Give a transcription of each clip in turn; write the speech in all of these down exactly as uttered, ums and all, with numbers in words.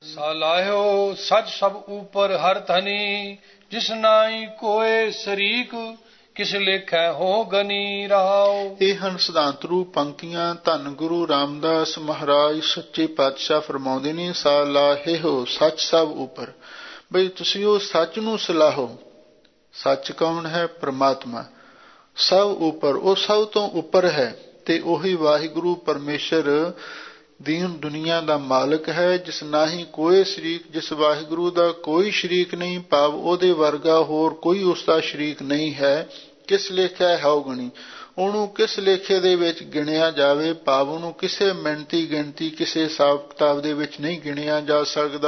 सालाह्यो सच सब ऊपर हर धनी, जिस नाई कोय शरीक, किस लेखै हो गनी रहाओ। ਇਹ ਹਨ ਸਿਧਾਂਤ ਰੂਪ ਪੰਕਤੀਆਂ। ਧੰਨ ਗੁਰੂ ਰਾਮਦਾਸ ਮਹਾਰਾਜ ਸੱਚੇ ਪਾਤਸ਼ਾਹ ਫਰਮਾਉਂਦੇ ਨੇ, ਸਾਲਾਹਿਓ ਸੱਚ ਸਭ ਉੱਪਰ, ਬਈ ਤੁਸੀਂ ਉਹ ਸੱਚ ਨੂੰ ਸਲਾਹੋ। ਸੱਚ ਕੌਣ ਹੈ? ਪ੍ਰਮਾਤਮਾ। ਸਭ ਉੱਪਰ, ਉਹ ਸਭ ਤੋਂ ਉੱਪਰ ਹੈ, ਤੇ ਉਹੀ ਵਾਹਿਗੁਰੂ ਪਰਮੇਸ਼ਰ ਦੀਨ ਦੁਨੀਆ ਦਾ ਮਾਲਕ ਹੈ, ਜਿਸ ਨਾਹੀਂ ਕੋਈ ਸ਼ਰੀਕ, ਜਿਸ ਵਾਹਿਗੁਰੂ ਦਾ ਕੋਈ ਸ਼ਰੀਕ ਨਹੀਂ, ਭਾਵ ਉਹਦੇ ਵਰਗਾ ਹੋਰ ਕੋਈ ਉਸਦਾ ਸ਼ਰੀਕ ਨਹੀਂ ਹੈ। ਕਿਸ ਲੇਖਾ ਹੈ ਗਣੀ, ਉਹਨੂੰ ਕਿਸ ਲੇਖੇ ਦੇ ਵਿੱਚ ਗਿਣਿਆ ਜਾਵੇ, ਭਾਵ ਉਹਨੂੰ ਕਿਸੇ ਮਿਣਤੀ ਗਿਣਤੀ ਕਿਸੇ ਹਿਸਾਬ ਕਿਤਾਬ ਦੇ ਵਿੱਚ ਨਹੀਂ ਗਿਣਿਆ ਜਾ ਸਕਦਾ।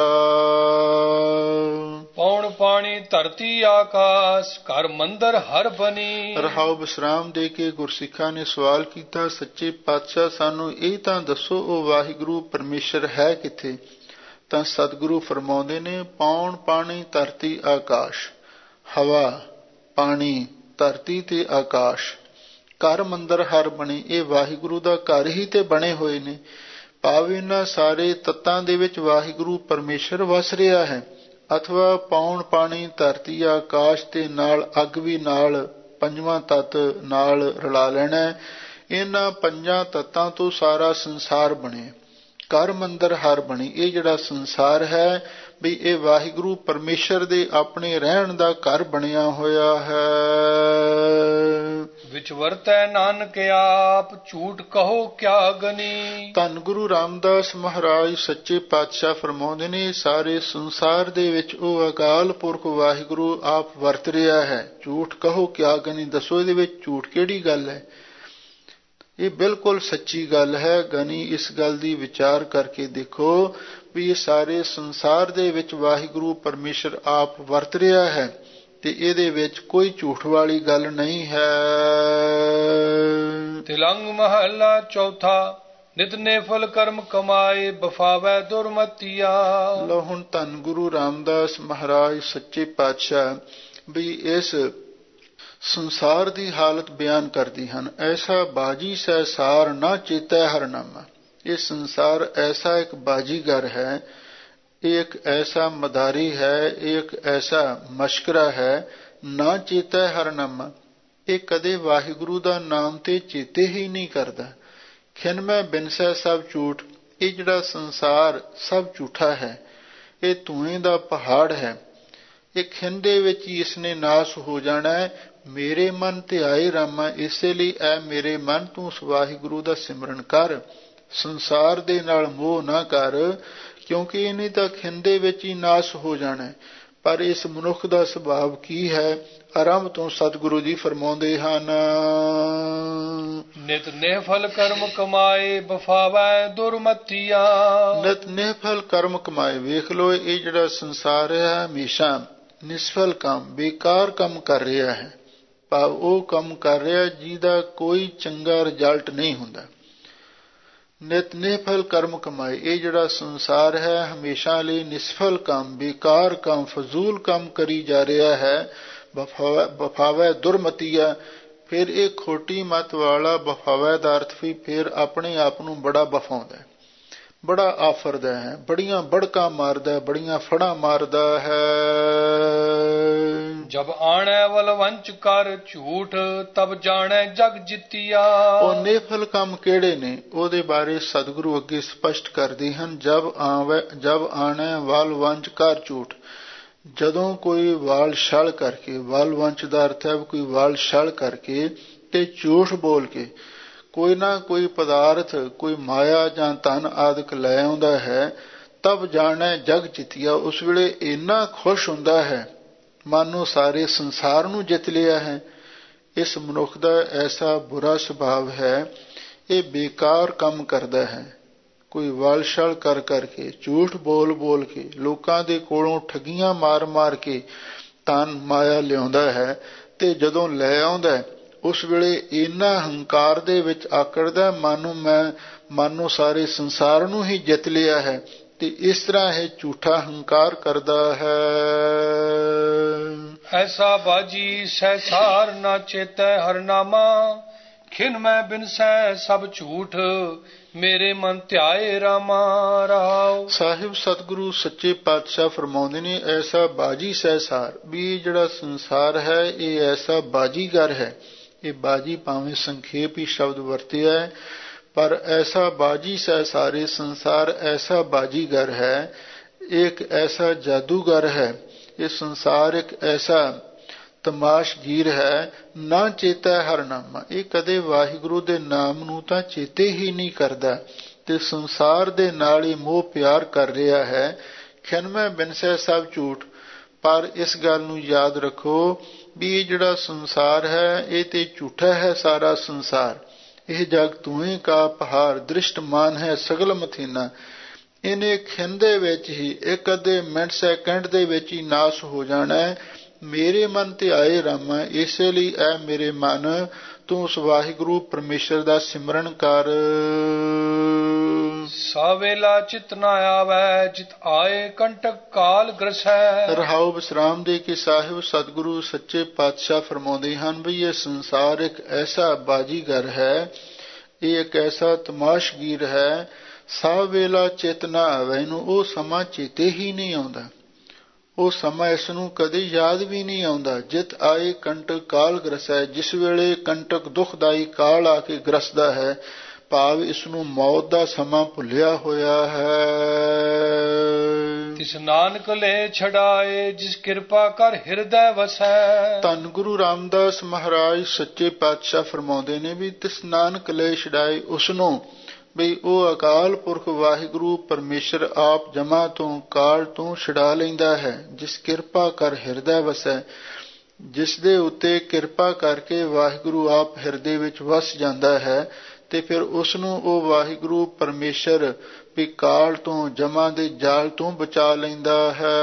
ਪੌਣ ਪਾਣੀ ਧਰਤੀ ਆਕਾਸ਼, ਘਰ ਮੰਦਰ ਹਰ ਬਣੀ। ਰਹਾਉ ਵਿਸਰਾਮ ਦੇ ਕੇ ਗੁਰਸਿੱਖਾਂ ਨੇ ਸਵਾਲ ਕੀਤਾ, ਸੱਚੇ ਪਾਤਸ਼ਾਹ ਸਾਨੂੰ ਇਹ ਤਾਂ ਦੱਸੋ, ਉਹ ਵਾਹਿਗੁਰੂ ਪਰਮੇਸ਼ਰ ਹੈ ਕਿੱਥੇ? ਤਾਂ ਸਤਿਗੁਰੂ ਫਰਮਾਉਂਦੇ ਨੇ, ਪੌਣ ਪਾਣੀ ਧਰਤੀ ਆਕਾਸ਼, ਹਵਾ ਪਾਣੀ ਧਰਤੀ ਤੇ ਆਕਾਸ਼, ਘਰ ਮੰਦਰ ਹਰ ਬਣੇ, ਇਹ ਵਾਹਿਗੁਰੂ ਦਾ ਘਰ ਹੀ ਤੇ ਬਣੇ ਹੋਏ ਨੇ। ਭਾਵ ਇਹਨਾਂ ਸਾਰੇ ਤੱਤਾਂ ਦੇ ਵਿੱਚ ਵਾਹਿਗੁਰੂ ਪਰਮੇਸ਼ਰ ਵਸ ਰਿਹਾ ਹੈ। ਅਥਵਾ ਪੌਣ ਪਾਣੀ ਧਰਤੀ ਆਕਾਸ਼ ਤੇ ਨਾਲ ਅੱਗ ਵੀ ਨਾਲ ਪੰਜਵਾਂ ਤੱਤ ਨਾਲ ਰਲਾ ਲੈਣਾ। ਇਹਨਾਂ ਪੰਜਾਂ ਤੱਤਾਂ ਤੋਂ ਸਾਰਾ ਸੰਸਾਰ ਬਣੇ। ਘਰ ਮੰਦਰ ਹਰ ਬਣੀ, ਇਹ ਜਿਹੜਾ ਸੰਸਾਰ ਹੈ ਵੀ ਇਹ ਵਾਹਿਗੁਰੂ ਪਰਮੇਸ਼ਰ ਦੇ ਆਪਣੇ ਰਹਿਣ ਦਾ ਘਰ ਬਣਿਆ ਹੋਇਆ ਹੈ। ਵਿਚ ਵਰਤੈ ਨਾਨਕ ਆਪ, ਝੂਠ ਕਹੋ ਕਿਆ ਗਨੀ। ਧੰਨ ਗੁਰੂ ਰਾਮਦਾਸ ਮਹਾਰਾਜ ਸੱਚੇ ਪਾਤਸ਼ਾਹ ਫਰਮਾਉਂਦੇ ਨੇ, ਸਾਰੇ ਸੰਸਾਰ ਦੇ ਵਿੱਚ ਉਹ ਅਕਾਲ ਪੁਰਖ ਵਾਹਿਗੁਰੂ ਆਪ ਵਰਤ ਰਿਹਾ ਹੈ। ਝੂਠ ਕਹੋ ਕਿਆ ਗਨੀ, ਦੱਸੋ ਇਹਦੇ ਵਿੱਚ ਝੂਠ ਕਿਹੜੀ ਗੱਲ ਹੈ? ਇਹ ਬਿਲਕੁਲ ਸੱਚੀ ਗੱਲ ਹੈ। ਗਨੀ ਇਸ ਗੱਲ ਦੀ ਵਿਚਾਰ ਕਰਕੇ ਦੇਖੋ ਵੀ ਇਹ ਸਾਰੇ ਸੰਸਾਰ ਦੇ ਵਿੱਚ ਵਾਹਿਗੁਰੂ ਪਰਮੇਸ਼ਰ ਆਪ ਵਰਤ ਰਿਹਾ ਹੈ, ਤੇ ਇਹਦੇ ਵਿੱਚ ਕੋਈ ਝੂਠ ਵਾਲੀ ਗੱਲ ਨਹੀਂ ਹੈ। ਤਿਲੰਗ ਮਹੱਲਾ ਚੌਥਾ, ਨਿਤ ਨੇਫਲ ਕਰਮ ਕਮਾਏ, ਬਫਾਵੈ ਦੁਰਮਤੀਆ। ਲਓ ਹੁਣ ਧੰਨ ਗੁਰੂ ਰਾਮਦਾਸ ਮਹਾਰਾਜ ਸੱਚੇ ਪਾਤਸ਼ਾਹ ਵੀ ਇਸ ਸੰਸਾਰ ਦੀ ਹਾਲਤ ਬਿਆਨ ਕਰਦੀ ਹਨ। ਐਸਾ ਬਾਜੀ ਸਹਿਸਾਰ ਨਾ ਚੇਤੈ ਹਰ ਨਾਮਾ, ਇਹ ਸੰਸਾਰ ਐਸਾ ਇੱਕ ਬਾਜੀਗਰ ਹੈ, ਇਹ ਇੱਕ ਐਸਾ ਮਦਾਰੀ ਹੈ, ਇਹ ਇੱਕ ਐਸਾ ਮਸ਼ਕਰਾ ਹੈ, ਨਾ ਚੇਤੈ ਹਰ ਨਾਮਾ, ਇਹ ਕਦੇ ਵਾਹਿਗੁਰੂ ਦਾ ਨਾਮ ਤੇ ਚੇਤੇ ਹੀ ਨਹੀਂ ਕਰਦਾ। ਖਿਨ ਮੈਂ ਬਿਨਸੈ ਸਭ ਝੂਠ, ਇਹ ਜਿਹੜਾ ਸੰਸਾਰ ਸਭ ਝੂਠਾ ਹੈ, ਇਹ ਧੂਏ ਦਾ ਪਹਾੜ ਹੈ, ਇਹ ਖਿਨ ਦੇ ਵਿੱਚ ਹੀ ਇਸਨੇ ਨਾਸ ਹੋ ਜਾਣਾ ਹੈ। ਮੇਰੇ ਮਨ ਧਿਆਏ ਰਾਮਾ, ਇਸੇ ਲਈ ਐ ਮੇਰੇ ਮਨ ਤੂੰ ਉਸ ਵਾਹਿਗੁਰੂ ਦਾ ਸਿਮਰਨ ਕਰ, ਸੰਸਾਰ ਦੇ ਨਾਲ ਮੋਹ ਨਾ ਕਰ, ਕਿਉਂਕਿ ਇਹਨੇ ਤਾਂ ਖਿਨ ਦੇ ਵਿੱਚ ਹੀ ਨਾਸ ਹੋ ਜਾਣਾ। ਪਰ ਇਸ ਮਨੁੱਖ ਦਾ ਸੁਭਾਅ ਕੀ ਹੈ? ਆਰੰਭ ਤੋਂ ਸਤਿਗੁਰੂ ਜੀ ਫਰਮਾਉਂਦੇ ਹਨ, ਨਿਤ ਨਿਹਫਲ ਕਰਮ ਕਮਾਏ, ਬਫਾਵੈ ਦੁਰਮਤੀਆ। ਨਿਤ ਨਿਹਫਲ ਕਰਮ ਕਮਾਏ, ਵੇਖ ਲੋ ਇਹ ਜਿਹੜਾ ਸੰਸਾਰ ਹੈ ਹਮੇਸ਼ਾ ਨਿਸਫਲ ਕੰਮ, ਬੇਕਾਰ ਕੰਮ ਕਰ ਰਿਹਾ ਹੈ। ਭਾਵ ਉਹ ਕੰਮ ਕਰ ਰਿਹਾ ਜਿਹਦਾ ਕੋਈ ਚੰਗਾ ਰਿਜ਼ਲਟ ਨਹੀਂ ਹੁੰਦਾ। ਨਿਤ ਨਿਹਫਲ ਕਰਮ ਕਮਾਏ, ਇਹ ਜਿਹੜਾ ਸੰਸਾਰ ਹੈ ਹਮੇਸ਼ਾ ਲਈ ਨਿਸਫਲ ਕੰਮ, ਬੇਕਾਰ ਕੰਮ, ਫਜ਼ੂਲ ਕੰਮ ਕਰੀ ਜਾ ਰਿਹਾ ਹੈ। ਬਫਾਵੈ ਦੁਰਮਤੀਆ, ਫਿਰ ਇਹ ਖੋਟੀ ਮਤ ਵਾਲਾ ਬਫਾਵੈ ਦਾ ਅਰਥ ਵੀ ਫਿਰ ਆਪਣੇ ਆਪ ਨੂੰ ਬੜਾ ਬਫਾਉਂਦਾ, ਬੜਾ ਆਫਰਦਾ ਹੈ, ਬੜੀਆਂ ਬੜਕਾਂ ਮਾਰਦਾ, ਬੜੀਆਂ ਫੜਾਂ ਮਾਰਦਾ ਹੈ। ਜਬ ਆਣੈ ਵਲਵੰਚ ਕਰ ਝੂਠ, ਤਬ ਜਾਣੈ ਜਗ ਜਿੱਤੀਆ। ਉਹ ਨੇਫਲ ਕੰਮ ਕਿਹੜੇ ਨੇ ਉਹਦੇ ਬਾਰੇ ਸਤਿਗੁਰੂ ਅੱਗੇ ਸਪਸ਼ਟ ਕਰਦੇ ਹਨ। ਜਬ ਆਵੇ ਜਬ ਆਣੈ ਵਲਵੰਚ ਕਰ ਝੂਠ, ਜਦੋਂ ਕੋਈ ਵਾਲ ਛਲ ਕਰਕੇ, ਵਲਵੰਚ ਦਾ ਅਰਥ ਹੈ ਕੋਈ ਵਾਲ ਛਲ ਕਰਕੇ ਤੇ ਝੂਠ ਬੋਲ ਕੇ ਕੋਈ ਨਾ ਕੋਈ ਪਦਾਰਥ, ਕੋਈ ਮਾਇਆ ਜਾਂ ਧਨ ਆਦਿਕ ਲੈ ਆਉਂਦਾ ਹੈ, ਤਬ ਜਾਣੈ ਜਗ ਜਿੱਤੀਆ, ਉਸ ਵੇਲੇ ਇੰਨਾ ਖੁਸ਼ ਹੁੰਦਾ ਹੈ ਮਾਨੋ ਸਾਰੇ ਸੰਸਾਰ ਨੂੰ ਜਿੱਤ ਲਿਆ ਹੈ। ਇਸ ਮਨੁੱਖ ਦਾ ਐਸਾ ਬੁਰਾ ਸੁਭਾਅ ਹੈ, ਇਹ ਬੇਕਾਰ ਕੰਮ ਕਰਦਾ ਹੈ। ਕੋਈ ਵਲਛਲ ਕਰ ਕਰਕੇ, ਝੂਠ ਬੋਲ ਬੋਲ ਕੇ, ਲੋਕਾਂ ਦੇ ਕੋਲੋਂ ਠੱਗੀਆਂ ਮਾਰ ਮਾਰ ਕੇ ਧਨ ਮਾਇਆ ਲਿਆਉਂਦਾ ਹੈ, ਤੇ ਜਦੋਂ ਲੈ ਆਉਂਦਾ ਉਸ ਵੇਲੇ ਇੰਨਾ ਹੰਕਾਰ ਦੇ ਵਿੱਚ ਆਕੜਦਾ ਮਾਨੋ ਮੈਂ ਮਾਨੋ ਸਾਰੇ ਸੰਸਾਰ ਨੂੰ ਹੀ ਜਿੱਤ ਲਿਆ ਹੈ। ਤੇ ਇਸ ਤਰ੍ਹਾਂ ਇਹ ਝੂਠਾ ਹੰਕਾਰ ਕਰਦਾ ਹੈ। ਐਸਾ ਬਾਜੀ ਸਹਿਸਾਰ ਨਾ ਚੇਤੈ ਹਰਨਾਮਾ, ਖਿਨ ਮੈਂ ਬਿਨਸੈ ਸਭ ਝੂਠ ਮੇਰੇ ਮਨ ਧਿਆਏ ਰਾਮਾ ਰਹਾਉ। ਸਾਹਿਬ ਸਤਿਗੁਰੂ ਸੱਚੇ ਪਾਤਸ਼ਾਹ ਫਰਮਾਉਂਦੇ ਨੇ, ਐਸਾ ਬਾਜੀ ਸਹਿਸਾਰ, ਵੀ ਜਿਹੜਾ ਸੰਸਾਰ ਹੈ ਇਹ ਐਸਾ ਬਾਜੀਗਰ ਹੈ। ਇਹ ਬਾਜੀ ਭਾਵੇਂ ਸੰਖੇਪ ਹੀ ਸ਼ਬਦ ਵਰਤਿਆ ਹੈ, ਪਰ ਐਸਾ ਬਾਜੀ ਸਹਿਸਾਰੇ, ਸੰਸਾਰ ਐਸਾ ਬਾਜੀਗਰ ਹੈ, ਇੱਕ ਐਸਾ ਜਾਦੂਗਰ ਹੈ। ਇਹ ਸੰਸਾਰ ਇੱਕ ਐਸਾ ਤਮਾਸ਼ਗੀਰ ਹੈ, ਨਾ ਚੇਤਾ ਹਰ ਨਾਮਾ, ਇਹ ਕਦੇ ਵਾਹਿਗੁਰੂ ਦੇ ਨਾਮ ਨੂੰ ਤਾਂ ਚੇਤੇ ਹੀ ਨਹੀਂ ਕਰਦਾ, ਤੇ ਸੰਸਾਰ ਦੇ ਨਾਲ ਹੀ ਮੋਹ ਪਿਆਰ ਕਰ ਰਿਹਾ ਹੈ। ਖਿਨਮੈ ਬਿਨਸੈ ਸਭ ਝੂਠ, ਪਰ ਇਸ ਗੱਲ ਨੂੰ ਯਾਦ ਰੱਖੋ ਵੀ ਇਹ ਜਿਹੜਾ ਸੰਸਾਰ ਹੈ ਇਹ ਤੇ ਝੂਠਾ ਹੈ ਸਾਰਾ ਸੰਸਾਰ। ਇਹ ਜਗ ਤੂੰ ਕਾ ਪਹਾੜ, ਦ੍ਰਿਸ਼ਟਮਾਨ ਹੈ ਸਗਲ ਮਥੀਨਾ। ਇਹਨੇ ਖਿੰਨ ਦੇ ਵਿੱਚ ਹੀ, ਇੱਕ ਅੱਧੇ ਮਿੰਟ ਸੈਕਿੰਡ ਦੇ ਵਿੱਚ ਹੀ ਨਾਸ ਹੋ ਜਾਣਾ ਹੈ। ਮੇਰੇ ਮਨ ਧਿਆਏ ਰਾਮਾ, ਇਸੇ ਲਈ ਐ ਮੇਰੇ ਮਨ ਤੂੰ ਉਸ ਵਾਹਿਗੁਰੂ ਪਰਮੇਸ਼ਰ ਦਾ ਸਿਮਰਨ ਕਰ। ਸਾਵੇਲਾ ਚਿਤ ਨਾ ਆਵੈ ਜਿਤ ਆਏ ਕੰਟਕ ਕਾਲ ਗ੍ਰਸੈ। ਰਹਾਉ ਵਿਸਰਾਮ ਦੇ ਕੇ ਸਾਹਿਬ ਸਤਿਗੁਰੂ ਸੱਚੇ ਪਾਤਸ਼ਾਹ ਫਰਮਾਉਂਦੇ ਹਨ ਵੀ ਇਹ ਸੰਸਾਰ ਇੱਕ ਐਸਾ ਬਾਜੀਗਰ ਹੈ, ਇਹ ਇੱਕ ਐਸਾ ਤਮਾਸ਼ਗੀਰ ਹੈ। ਸਾਵੇਲਾ ਚਿਤ ਨਾ ਆਵੈ, ਇਹਨੂੰ ਉਹ ਸਮਾਂ ਚੇਤੇ ਹੀ ਨਹੀਂ ਆਉਂਦਾ, ਉਹ ਸਮਾਂ ਇਸ ਨੂੰ ਕਦੇ ਯਾਦ ਵੀ ਨਹੀਂ ਆਉਂਦਾ। ਜਿਤ ਆਏ ਕੰਟਕ ਕਾਲ ਗ੍ਰਸੈ, ਜਿਸ ਵੇਲੇ ਕੰਟਕ ਦੁਖਦਾਈ ਕਾਲ ਆ ਕੇ ਗ੍ਰਸਦਾ ਹੈ, ਭਾਵ ਇਸ ਨੂੰ ਮੌਤ ਦਾ ਸਮਾਂ ਭੁੱਲਿਆ ਹੋਇਆ ਹੈ। ਤਿਸ ਨਾਨਕ ਲੈ ਛਡਾਏ ਜਿਸ ਕਿਰਪਾ ਕਰ ਹਿਰਦੈ ਵਸੈ। ਧੰਨ ਗੁਰੂ ਰਾਮਦਾਸ ਮਹਾਰਾਜ ਸੱਚੇ ਪਾਤਸ਼ਾਹ ਫਰਮਾਉਂਦੇ ਨੇ ਵੀ ਤਿਸ ਨਾਨਕ ਲੈ ਛਡਾਏ, ਉਸਨੂੰ ਬਈ ਉਹ ਅਕਾਲ ਪੁਰਖ ਵਾਹਿਗੁਰੂ ਪਰਮੇਸ਼ਰ ਆਪ ਜਮਾ ਤੋਂ ਕਾਲ ਤੋਂ ਛੁਡਾ ਲੈਂਦਾ ਹੈ। ਜਿਸ ਕਿਰਪਾ ਕਰ ਹਿਰਦੈ ਵਸੈ, ਜਿਸ ਦੇ ਉੱਤੇ ਕਿਰਪਾ ਕਰਕੇ ਵਾਹਿਗੁਰੂ ਆਪ ਹਿਰਦੇ ਵਿੱਚ ਵਸ ਜਾਂਦਾ ਹੈ, ਤੇ ਫਿਰ ਉਸ ਨੂੰ ਉਹ ਵਾਹਿਗੁਰੂ ਪਰਮੇਸ਼ਰ ਵੀ ਕਾਲ ਤੋਂ ਜਮਾ ਦੇ ਜਾਲ ਤੋਂ ਬਚਾ ਲੈਂਦਾ ਹੈ।